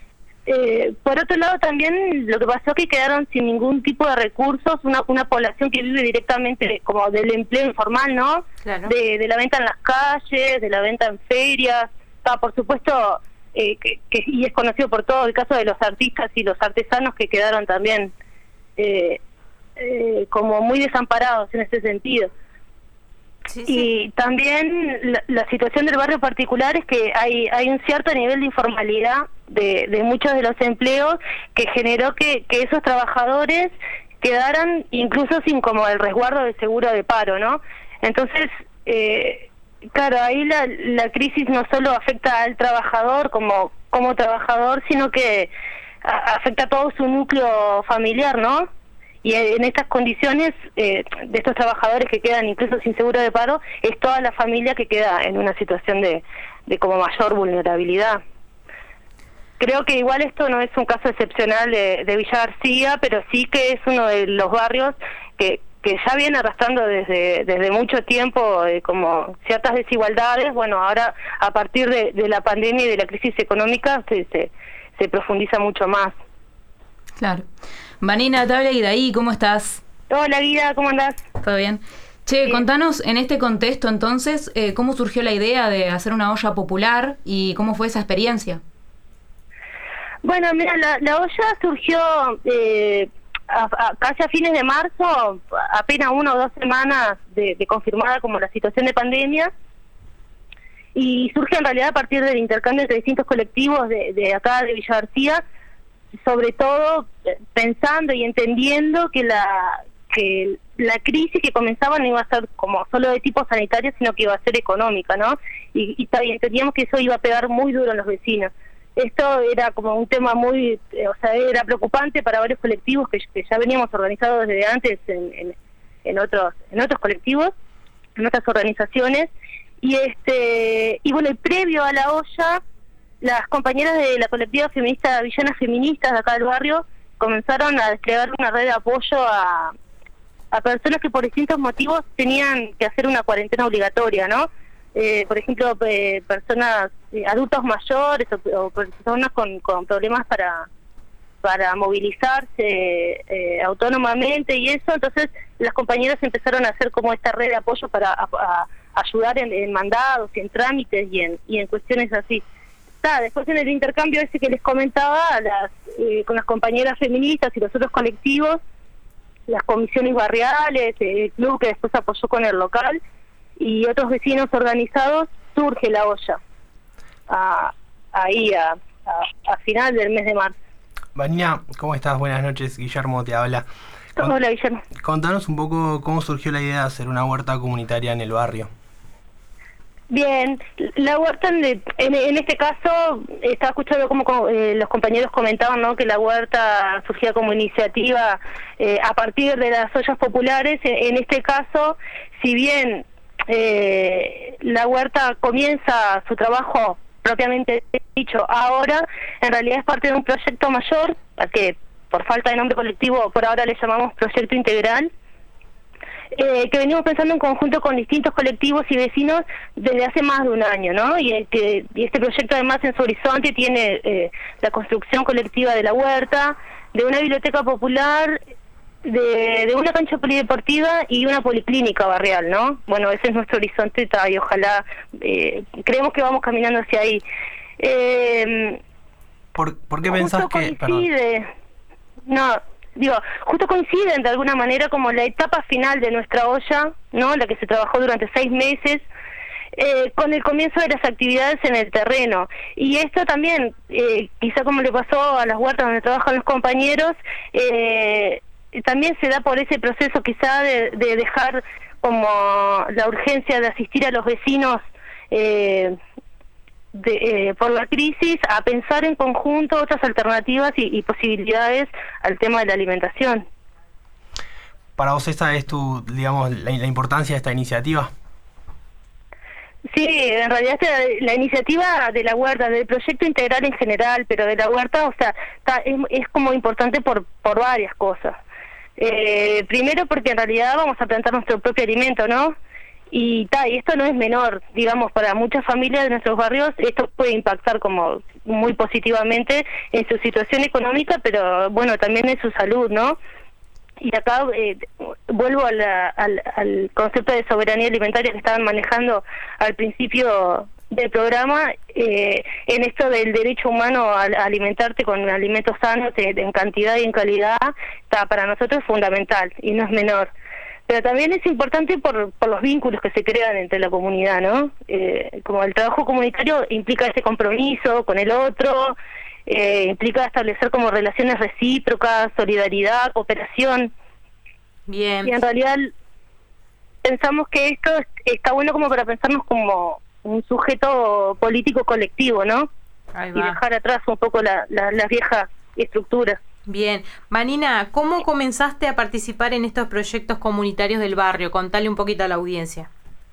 Eh, por otro lado también lo que pasó es que quedaron sin ningún tipo de recursos, una, una población que vive directamente como del empleo informal, ¿no? Claro. De, de la venta en las calles, de la venta en ferias, ah, por supuesto, eh, que, que, y es conocido por todo el caso de los artistas y los artesanos que quedaron también eh, eh, como muy desamparados en ese sentido. Sí, sí. Y también la, la situación del barrio particular es que hay hay un cierto nivel de informalidad de, de muchos de los empleos que generó que, que esos trabajadores quedaran incluso sin como el resguardo del seguro de paro, ¿no? Entonces, eh, claro, ahí la, la crisis no solo afecta al trabajador como, como trabajador, sino que a, afecta a todo su núcleo familiar, ¿no? Y en estas condiciones eh, de estos trabajadores que quedan incluso sin seguro de paro, es toda la familia que queda en una situación de, de como mayor vulnerabilidad. Creo que igual esto no es un caso excepcional de, de Villa García, pero sí que es uno de los barrios que, que ya viene arrastrando desde, desde mucho tiempo eh, como ciertas desigualdades. Bueno, ahora a partir de, de la pandemia y de la crisis económica se, se, se profundiza mucho más. Claro. Vanina, te habla Guidaí, ¿cómo estás? Hola Guida, ¿cómo andás? ¿Todo bien? Che, Bien. Contanos en este contexto entonces, eh, ¿cómo surgió la idea de hacer una olla popular y cómo fue esa experiencia? Bueno, mira, la, la olla surgió eh, a, a, casi a fines de marzo, apenas una o dos semanas de, de confirmada como la situación de pandemia, y surge en realidad a partir del intercambio entre distintos colectivos de, de acá de Villa García, sobre todo pensando y entendiendo que la que la crisis que comenzaba no iba a ser como solo de tipo sanitario, sino que iba a ser económica, ¿no? Y, y, y entendíamos que eso iba a pegar muy duro en los vecinos. Esto era como un tema muy, eh, o sea, era preocupante para varios colectivos que, que ya veníamos organizados desde antes en, en, en otros en otros colectivos, en otras organizaciones, y este y bueno, y previo a la olla, las compañeras de la colectiva feminista Villanas Feministas de acá del barrio comenzaron a desplegar una red de apoyo a, a personas que por distintos motivos tenían que hacer una cuarentena obligatoria, ¿no? Eh, por ejemplo, eh, personas, eh, adultos mayores o, o personas con, con problemas para para movilizarse eh, autónomamente y eso. Entonces las compañeras empezaron a hacer como esta red de apoyo para a, a ayudar en, en mandados y en trámites y en, y en cuestiones así. Después en el intercambio ese que les comentaba, las, eh, con las compañeras feministas y los otros colectivos, las comisiones barriales, el club que después apoyó con el local y otros vecinos organizados, surge la olla a, ahí a, a, a final del mes de marzo. Vanina, ¿cómo estás? Buenas noches, Guillermo te habla. Con, Hola Guillermo. Contanos un poco cómo surgió la idea de hacer una huerta comunitaria en el barrio. Bien, la huerta en, en, en este caso, estaba escuchando como eh, los compañeros comentaban, ¿no? Que la huerta surgía como iniciativa eh, a partir de las ollas populares. En, en este caso, si bien eh, la huerta comienza su trabajo propiamente dicho ahora, en realidad es parte de un proyecto mayor, al que por falta de nombre colectivo por ahora le llamamos proyecto integral, Eh, que venimos pensando en conjunto con distintos colectivos y vecinos desde hace más de un año, ¿no? Y este, y este proyecto además en su horizonte tiene eh, la construcción colectiva de la huerta, de una biblioteca popular, de, de una cancha polideportiva y una policlínica barrial, ¿no? Bueno, ese es nuestro horizonte y ojalá, eh, creemos que vamos caminando hacia ahí. Eh, ¿Por, ¿Por qué pensás que...? Coincide, no... Digo, justo coinciden de alguna manera como la etapa final de nuestra olla, ¿no? La que se trabajó durante seis meses, eh, con el comienzo de las actividades en el terreno. Y esto también, eh, quizá como le pasó a las huertas donde trabajan los compañeros, eh, también se da por ese proceso quizá de, de dejar como la urgencia de asistir a los vecinos eh, de, eh, por la crisis a pensar en conjunto otras alternativas y, y posibilidades al tema de la alimentación. Para vos esta es tu, digamos, la, la importancia de esta iniciativa. Sí, en realidad esta, la iniciativa de la huerta, del proyecto integral en general, pero de la huerta, o sea, está, es, es como importante por, por varias cosas. Eh, primero porque en realidad vamos a plantar nuestro propio alimento, ¿no? Y, ta, y esto no es menor, digamos, para muchas familias de nuestros barrios esto puede impactar como muy positivamente en su situación económica, pero bueno, también en su salud, ¿no? Y acá eh, vuelvo a la, al, al concepto de soberanía alimentaria que estaban manejando al principio del programa, eh, en esto del derecho humano a, a alimentarte con alimentos sanos de, de, en cantidad y en calidad, está para nosotros es fundamental y no es menor. Pero también es importante por, por los vínculos que se crean entre la comunidad, ¿no? Eh, como el trabajo comunitario implica ese compromiso con el otro, Eh, implica establecer como relaciones recíprocas, solidaridad, cooperación. Bien. Y en realidad pensamos que esto está bueno como para pensarnos como un sujeto político colectivo, ¿no? Ahí y va. dejar atrás un poco la, la, las viejas estructuras. Bien. Vanina, ¿cómo comenzaste a participar en estos proyectos comunitarios del barrio? Contale un poquito a la audiencia.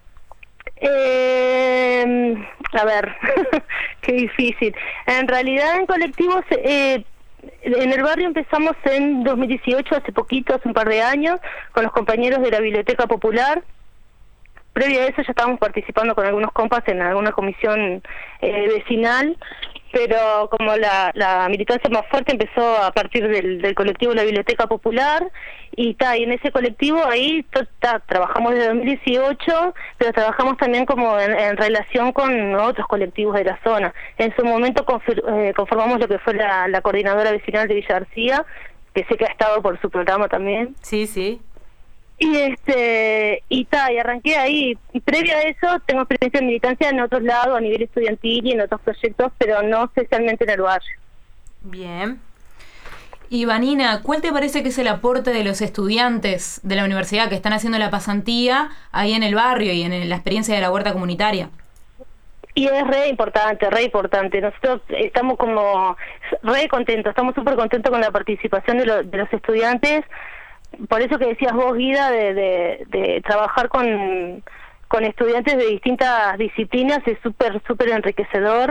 Eh, a ver, qué difícil. En realidad en colectivos, eh, en el barrio empezamos en dos mil dieciocho, hace poquito, hace un par de años, con los compañeros de la Biblioteca Popular. Previo a eso ya estábamos participando con algunos compas en alguna comisión eh, vecinal, pero como la, la militancia más fuerte empezó a partir del, del colectivo de la Biblioteca Popular, y ta, y en ese colectivo ahí to, ta, trabajamos desde dos mil dieciocho, pero trabajamos también como en, en relación con otros colectivos de la zona. En su momento confir, eh, conformamos lo que fue la, la coordinadora vecinal de Villa García, que sé que ha estado por su programa también. Sí, sí. Y este y ta, y arranqué ahí. Y previo a eso tengo experiencia de militancia en otros lados, a nivel estudiantil y en otros proyectos, pero no especialmente en el barrio. Bien. Y Vanina, ¿cuál te parece que es el aporte de los estudiantes de la universidad que están haciendo la pasantía ahí en el barrio y en la experiencia de la huerta comunitaria? Y es re importante, re importante. Nosotros estamos como re contentos, estamos súper contentos con la participación de, lo, de los estudiantes. Por eso que decías vos, Guida, de, de, de trabajar con, con estudiantes de distintas disciplinas es súper, súper enriquecedor.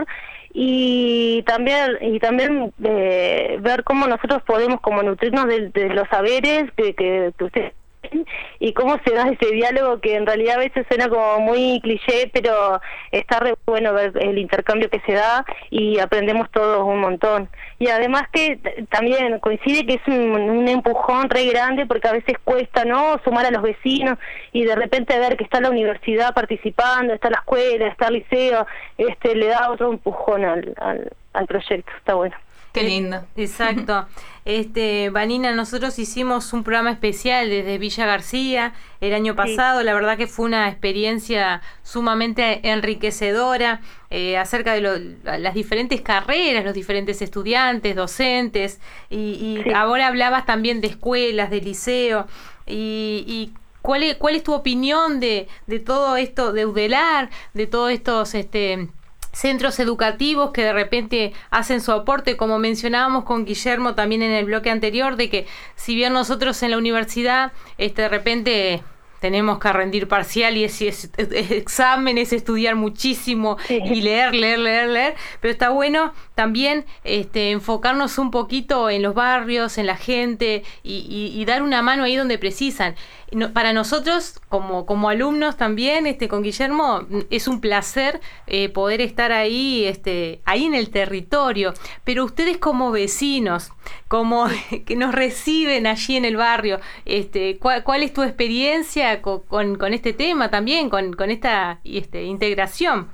Y también y también eh, ver cómo nosotros podemos como nutrirnos de, de los saberes que, que, que ustedes tienen y cómo se da ese diálogo que en realidad a veces suena como muy cliché, pero está re bueno ver el intercambio que se da y aprendemos todos un montón. Y además que también coincide que es un, un empujón re grande porque a veces cuesta, ¿no?, sumar a los vecinos y de repente ver que está la universidad participando, está la escuela, está el liceo, este le da otro empujón al, al, al proyecto. Está bueno. Qué lindo. Exacto. Este, Vanina, nosotros hicimos un programa especial desde Villa García el año pasado. Sí. La verdad que fue una experiencia sumamente enriquecedora eh, acerca de lo, las diferentes carreras, los diferentes estudiantes, docentes, y, y sí. Ahora hablabas también de escuelas, de liceo, y, y ¿cuál es, cuál es tu opinión de, de todo esto de Udelar, de todos estos este centros educativos que de repente hacen su aporte, como mencionábamos con Guillermo también en el bloque anterior, de que si bien nosotros en la universidad este de repente tenemos que rendir parcial y es, es, es exámenes, estudiar muchísimo sí. y leer, leer, leer, leer, pero está bueno también este, enfocarnos un poquito en los barrios, en la gente y, y, y dar una mano ahí donde precisan. No, para nosotros, como, como alumnos también, este, con Guillermo, es un placer eh, poder estar ahí, este, ahí en el territorio, pero ustedes como vecinos, como que nos reciben allí en el barrio, este, ¿cuál, cuál es tu experiencia con, con, con este tema también, con, con esta este, integración?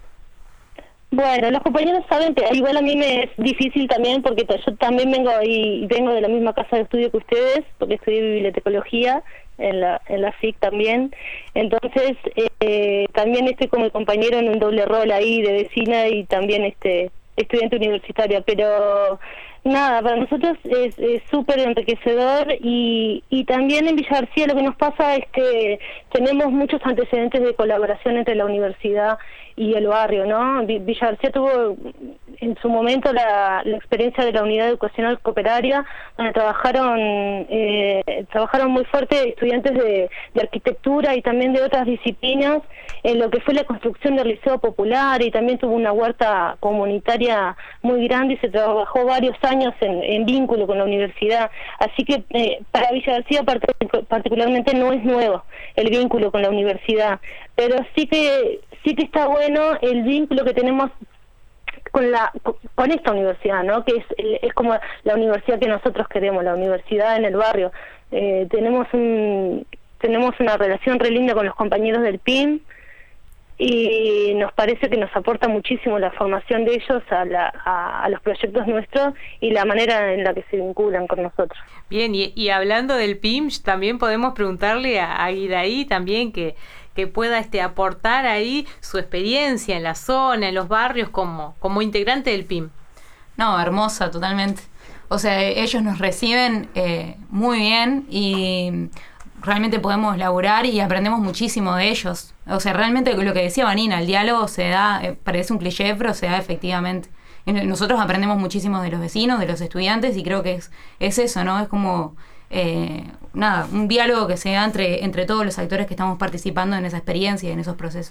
Bueno, los compañeros saben que igual a mí me es difícil también porque yo también vengo y vengo de la misma casa de estudio que ustedes, porque estudié bibliotecología en la en la F I C también. Entonces, eh, también estoy como compañero en un doble rol ahí de vecina y también este estudiante universitaria, pero nada, para nosotros es súper enriquecedor y, y también en Villa García lo que nos pasa es que tenemos muchos antecedentes de colaboración entre la universidad y el barrio, ¿no? Villa García tuvo en su momento la, la experiencia de la unidad educacional cooperaria, donde trabajaron eh, trabajaron muy fuerte estudiantes de, de arquitectura y también de otras disciplinas en lo que fue la construcción del Liceo Popular, y también tuvo una huerta comunitaria muy grande y se trabajó varios años en, en vínculo con la universidad. Así que eh, para Villa García part- particularmente no es nuevo el vínculo con la universidad, pero sí que sí que está bueno el vínculo que tenemos con la con esta universidad, ¿no? Que es es como la universidad que nosotros queremos, la universidad en el barrio. Eh, tenemos un tenemos una relación re linda con los compañeros del P I M y nos parece que nos aporta muchísimo la formación de ellos a, la, a, a los proyectos nuestros y la manera en la que se vinculan con nosotros. Bien, y, y hablando del P I M, también podemos preguntarle a, a Guidaí también que que pueda este aportar ahí su experiencia en la zona, en los barrios, como, como integrante del P I M. No, hermosa, totalmente. O sea, ellos nos reciben eh, muy bien y realmente podemos laburar y aprendemos muchísimo de ellos. O sea, realmente lo que decía Vanina, el diálogo se da, eh, parece un cliché, pero se da efectivamente. Nosotros aprendemos muchísimo de los vecinos, de los estudiantes, y creo que es, es eso, ¿no? Es como... Eh, nada, un diálogo que se da entre, entre todos los actores que estamos participando en esa experiencia y en esos procesos.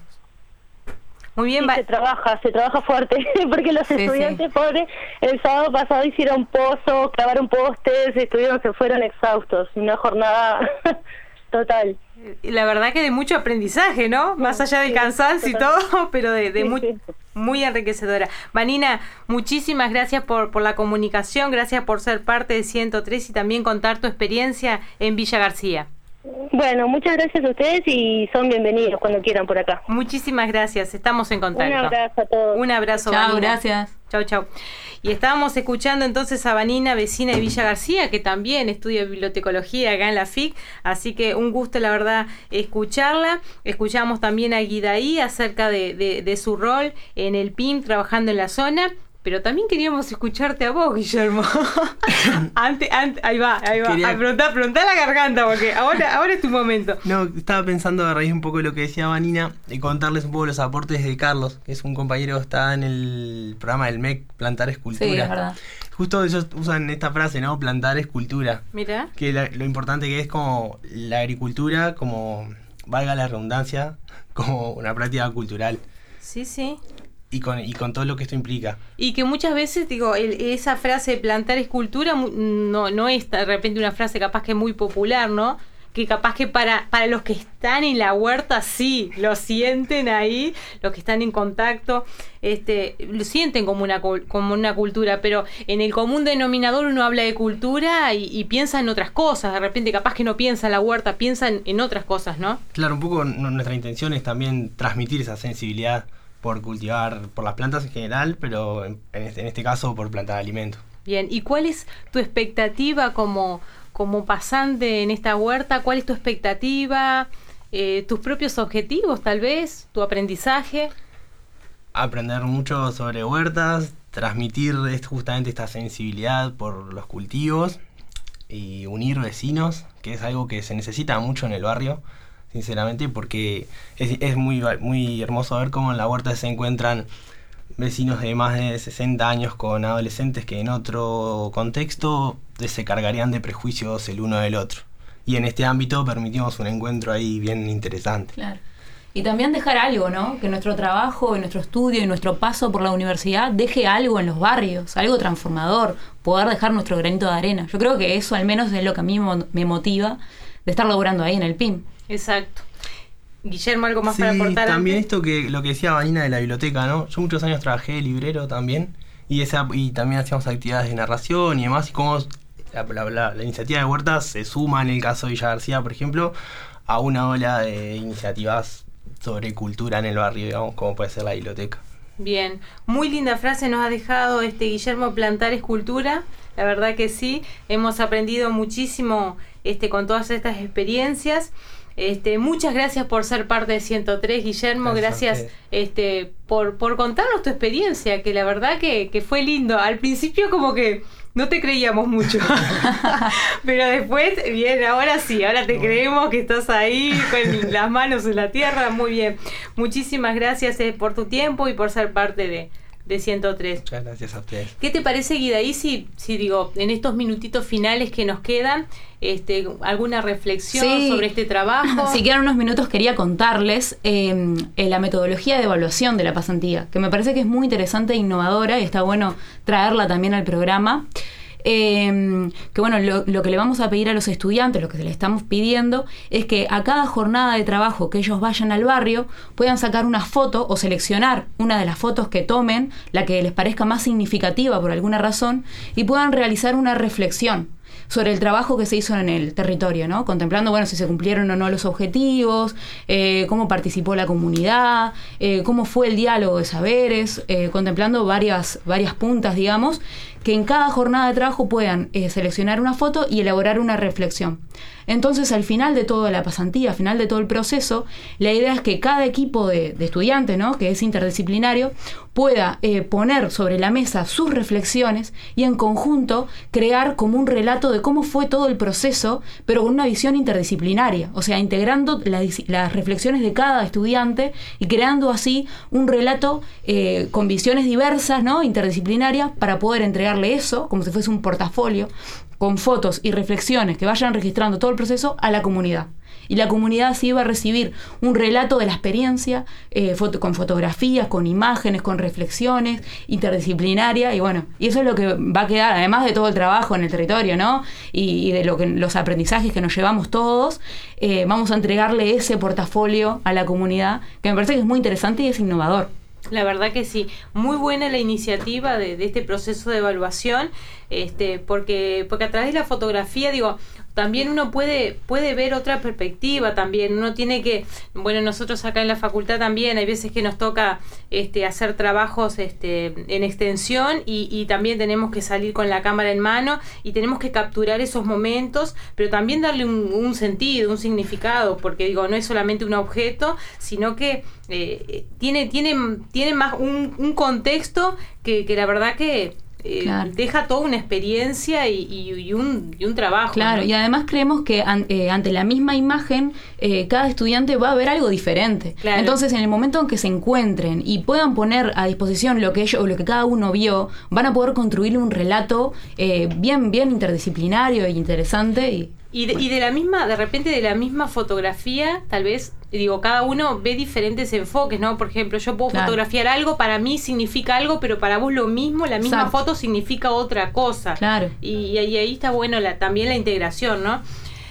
Muy bien, sí, se trabaja, se trabaja fuerte, porque los sí, estudiantes sí. pobres el sábado pasado hicieron pozos, clavaron postes, estuvieron, se fueron exhaustos, una jornada total. La verdad que de mucho aprendizaje, ¿no? Más allá del sí, cansancio total. Y todo, pero de, de sí, muy, sí. muy enriquecedora. Vanina, muchísimas gracias por, por la comunicación, gracias por ser parte de ciento tres y también contar tu experiencia en Villa García. Bueno, muchas gracias a ustedes y son bienvenidos cuando quieran por acá. Muchísimas gracias, estamos en contacto. Un abrazo a todos. Un abrazo, Chao, Vanina. Gracias. Chau, chau. Y estábamos escuchando entonces a Vanina, vecina de Villa García, que también estudia bibliotecología acá en la F I C, así que un gusto, la verdad, escucharla. Escuchamos también a Guidaí acerca de, de, de su rol en el P I M, trabajando en la zona. Pero también queríamos escucharte a vos, Guillermo. antes, antes, ahí va, ahí va. Quería... Ay, preguntá, preguntá la garganta, porque ahora, ahora es tu momento. No, estaba pensando a raíz un poco de lo que decía Vanina, y contarles un poco los aportes de Carlos, que es un compañero que está en el programa del M E C, Plantar Escultura. Sí, es verdad. Justo ellos usan esta frase, ¿no? Plantar escultura. Mira. Que la, lo importante que es como la agricultura, como, valga la redundancia, como una práctica cultural. Sí, sí. Y con, y con todo lo que esto implica. Y que muchas veces, digo, el, esa frase de plantar escultura no, no es de repente una frase capaz que muy popular, ¿no? Que capaz que para, para los que están en la huerta sí, lo sienten ahí, los que están en contacto, este, lo sienten como una, como una cultura, pero en el común denominador uno habla de cultura y, y piensa en otras cosas, de repente capaz que no piensa en la huerta, piensa en, en otras cosas, ¿no? Claro, un poco nuestra intención es también transmitir esa sensibilidad por cultivar, por las plantas en general, pero en este, en este caso por plantar alimentos. Bien, ¿y cuál es tu expectativa como, como pasante en esta huerta? ¿Cuál es tu expectativa? Eh, ¿Tus propios objetivos, tal vez? ¿Tu aprendizaje? Aprender mucho sobre huertas, transmitir justamente esta sensibilidad por los cultivos y unir vecinos, que es algo que se necesita mucho en el barrio, sinceramente, porque es, es muy, muy hermoso ver cómo en la huerta se encuentran vecinos de más de sesenta años con adolescentes que en otro contexto se cargarían de prejuicios el uno del otro. Y en este ámbito permitimos un encuentro ahí bien interesante. Claro. Y también dejar algo, ¿no? Que nuestro trabajo, nuestro estudio y nuestro paso por la universidad deje algo en los barrios, algo transformador, poder dejar nuestro granito de arena. Yo creo que eso al menos es lo que a mí me motiva de estar laburando ahí en el P I M. Exacto. Guillermo, ¿algo más sí, para aportar? También antes? Esto que lo que decía Vanina de la biblioteca, ¿no? Yo muchos años trabajé de librero también, y esa y también hacíamos actividades de narración y demás, y cómo la, la, la, la iniciativa de huertas se suma, en el caso de Villa García, por ejemplo, a una ola de iniciativas sobre cultura en el barrio, digamos, como puede ser la biblioteca. Bien, muy linda frase nos ha dejado este Guillermo, plantar escultura. La verdad que sí, hemos aprendido muchísimo este con todas estas experiencias. Este, muchas gracias por ser parte de ciento tres, Guillermo. Gracias, gracias este, por, por contarnos tu experiencia, que la verdad que, que fue lindo. Al principio como que no te creíamos mucho, pero después, bien, ahora sí, ahora te creemos que estás ahí con las manos en la tierra. Muy bien. Muchísimas gracias eh, por tu tiempo y por ser parte de... de ciento tres. Muchas gracias a ustedes. ¿Qué te parece, Guidaí, si, si digo, en estos minutitos finales que nos quedan, este, alguna reflexión sí. sobre este trabajo? Si quedan unos minutos, quería contarles eh, eh, la metodología de evaluación de la pasantía, que me parece que es muy interesante e innovadora y está bueno traerla también al programa. Eh, que bueno, lo, lo que le vamos a pedir a los estudiantes, lo que le estamos pidiendo, es que a cada jornada de trabajo que ellos vayan al barrio puedan sacar una foto o seleccionar una de las fotos que tomen, la que les parezca más significativa por alguna razón, y puedan realizar una reflexión sobre el trabajo que se hizo en el territorio, ¿no? Contemplando, bueno, si se cumplieron o no los objetivos, eh, cómo participó la comunidad, eh, cómo fue el diálogo de saberes, eh, contemplando varias, varias puntas, digamos, que en cada jornada de trabajo puedan eh, seleccionar una foto y elaborar una reflexión. Entonces, al final de toda la pasantía, al final de todo el proceso, la idea es que cada equipo de, de estudiantes, ¿no?, que es interdisciplinario, pueda eh, poner sobre la mesa sus reflexiones y en conjunto crear como un relato de cómo fue todo el proceso, pero con una visión interdisciplinaria, o sea, integrando la, las reflexiones de cada estudiante y creando así un relato eh, con visiones diversas, ¿no?, interdisciplinarias, para poder entregarle eso, como si fuese un portafolio, con fotos y reflexiones que vayan registrando todo el proceso a la comunidad. Y la comunidad así va a recibir un relato de la experiencia, eh, foto, con fotografías, con imágenes, con reflexiones, interdisciplinaria, y bueno, y eso es lo que va a quedar, además de todo el trabajo en el territorio, ¿no?, y, y de lo que, los aprendizajes que nos llevamos todos, eh, vamos a entregarle ese portafolio a la comunidad, que me parece que es muy interesante y es innovador. La verdad que sí, muy buena la iniciativa de, de este proceso de evaluación, este, porque, porque a través de la fotografía, digo, también uno puede, puede ver otra perspectiva también. Uno tiene que, bueno, nosotros acá en la facultad también hay veces que nos toca este, hacer trabajos este, en extensión y, y también tenemos que salir con la cámara en mano y tenemos que capturar esos momentos, pero también darle un, un sentido, un significado, porque digo, no es solamente un objeto, sino que eh, tiene, tiene, tiene más un, un contexto que, que la verdad que Eh, claro. deja toda una experiencia y, y, y, un, y un trabajo. Claro, ¿no? Y además creemos que an, eh, ante la misma imagen eh, cada estudiante va a ver algo diferente. Claro. Entonces, en el momento en que se encuentren y puedan poner a disposición lo que ellos o lo que cada uno vio, van a poder construir un relato eh, bien, bien interdisciplinario e interesante. Y, y, de, bueno. y de la misma, de repente de la misma fotografía, tal vez, digo, cada uno ve diferentes enfoques, ¿no? Por ejemplo, yo puedo claro. fotografiar algo, para mí significa algo, pero para vos lo mismo, la misma Exacto. foto significa otra cosa. Claro. Y, y ahí está bueno la, también la integración, ¿no?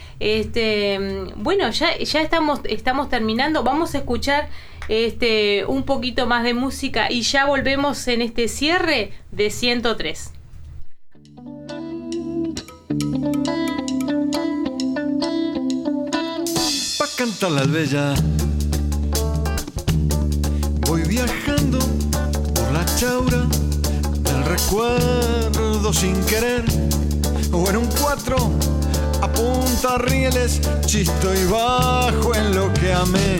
Este, bueno, ya, ya estamos, estamos terminando. Vamos a escuchar este, un poquito más de música y ya volvemos en este cierre de ciento tres. Canta la albella, voy viajando por la chaura del recuerdo sin querer, o en un cuatro a punta rieles, chisto y bajo en lo que amé.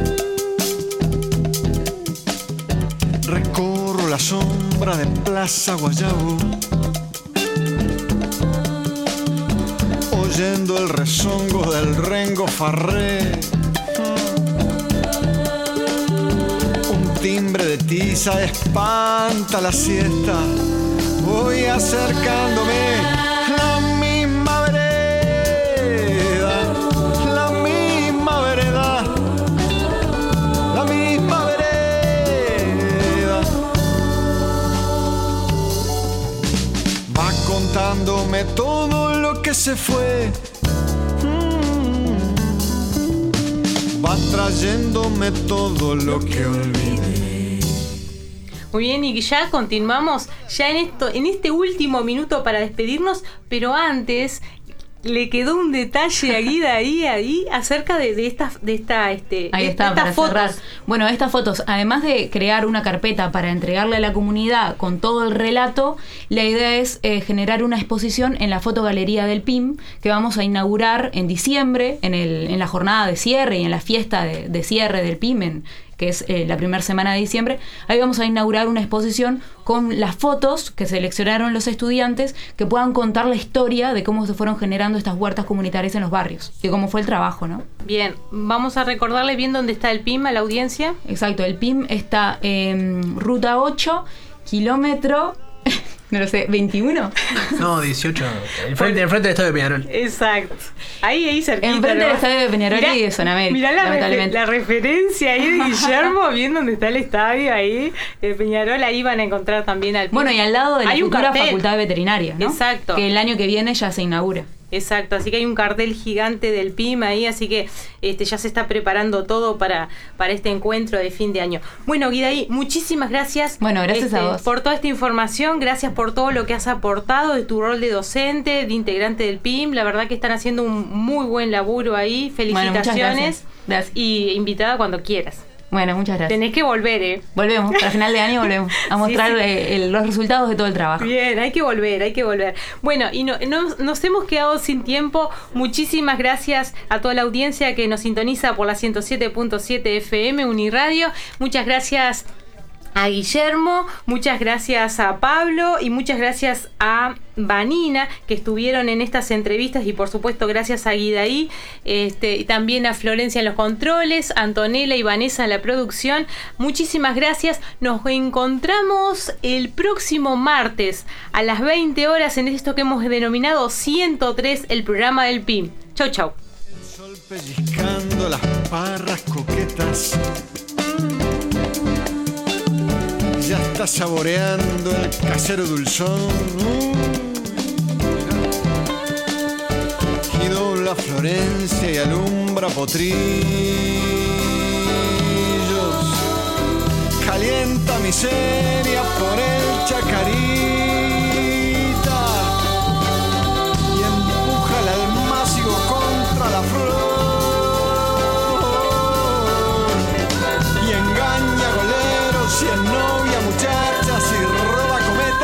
Recorro la sombra de Plaza Guayabo, oyendo el rezongo del rengo farré. Un timbre de tiza espanta la siesta. Voy acercándome, la misma vereda, la misma vereda, la misma vereda. Va contándome todo lo que se fue, mm. va trayéndome todo lo que olvidé. Muy bien, y ya continuamos ya en esto, en este último minuto para despedirnos, pero antes le quedó un detalle a Guida ahí, ahí acerca de, de esta, de esta, este, Ahí de, está, de para estas fotos. cerrar. Bueno, estas fotos, además de crear una carpeta para entregarle a la comunidad con todo el relato, la idea es eh, generar una exposición en la fotogalería del P I M que vamos a inaugurar en diciembre, en, el, en la jornada de cierre y en la fiesta de, de cierre del P I M, en, que es eh, la primera semana de diciembre. Ahí vamos a inaugurar una exposición con las fotos que seleccionaron los estudiantes que puedan contar la historia de cómo se fueron generando estas huertas comunitarias en los barrios y cómo fue el trabajo, ¿no? Bien, vamos a recordarle bien dónde está el P I M a la audiencia. Exacto, el P I M está en Ruta ocho, kilómetro... No lo sé, ¿veintiuno? No, dieciocho. Enfrente, enfrente del estadio de Peñarol. Exacto. Ahí, ahí cerquita. Enfrente del estadio de Peñarol mirá, y de Sonamérica. Mirá la, lamentablemente. refer- la referencia ahí de Guillermo, bien dónde está el estadio ahí de Peñarol. Ahí van a encontrar también al P I M. Bueno, y al lado de la hay un futura cartel. Facultad de Veterinaria, ¿no? Exacto. Que el año que viene ya se inaugura. Exacto, así que hay un cartel gigante del P I M ahí, así que este ya se está preparando todo para, para este encuentro de fin de año. Bueno, Guidaí, muchísimas gracias. Bueno, gracias este, a vos. por toda esta información, gracias por todo lo que has aportado de tu rol de docente, de integrante del P I M. La verdad que están haciendo un muy buen laburo ahí. Bueno, muchas Felicitaciones. gracias. Gracias. Y invitada cuando quieras. Bueno, muchas gracias. Tenés que volver, ¿eh? Volvemos, para final de año volvemos a mostrar Sí, sí. eh, el- los resultados de todo el trabajo. Bien, hay que volver, hay que volver. Bueno, y no, no- nos hemos quedado sin tiempo. Muchísimas gracias a toda la audiencia que nos sintoniza por la ciento siete punto siete F M Uniradio. Muchas gracias a Guillermo, muchas gracias a Pablo y muchas gracias a Vanina que estuvieron en estas entrevistas y por supuesto gracias a Guidaí, este, y también a Florencia en los controles, Antonella y Vanessa en la producción. Muchísimas gracias. Nos encontramos el próximo martes a las veinte horas en esto que hemos denominado ciento tres, el programa del P I M. Chau, chau. Sol pellizcando las parras coquetas. Ya está saboreando el casero dulzón. Y dobla Florencia y alumbra potrillos. Calienta miseria por el chacarita y empuja el almácigo contra la flor. Y engaña goleros y es novia muchachas y roba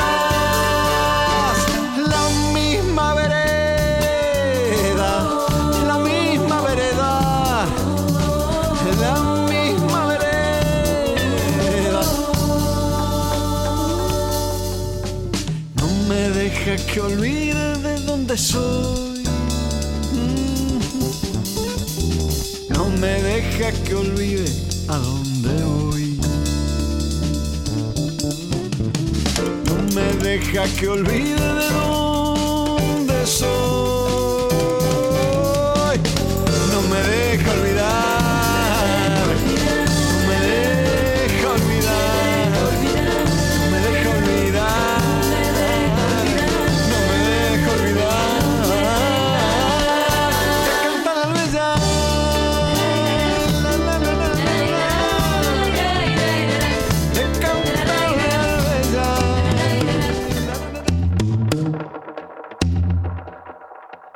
cometas. La misma vereda, la misma vereda, la misma vereda. No me deja que olvide de dónde soy. No me deja que olvide a dónde voy. No me deja que olvide de dónde soy.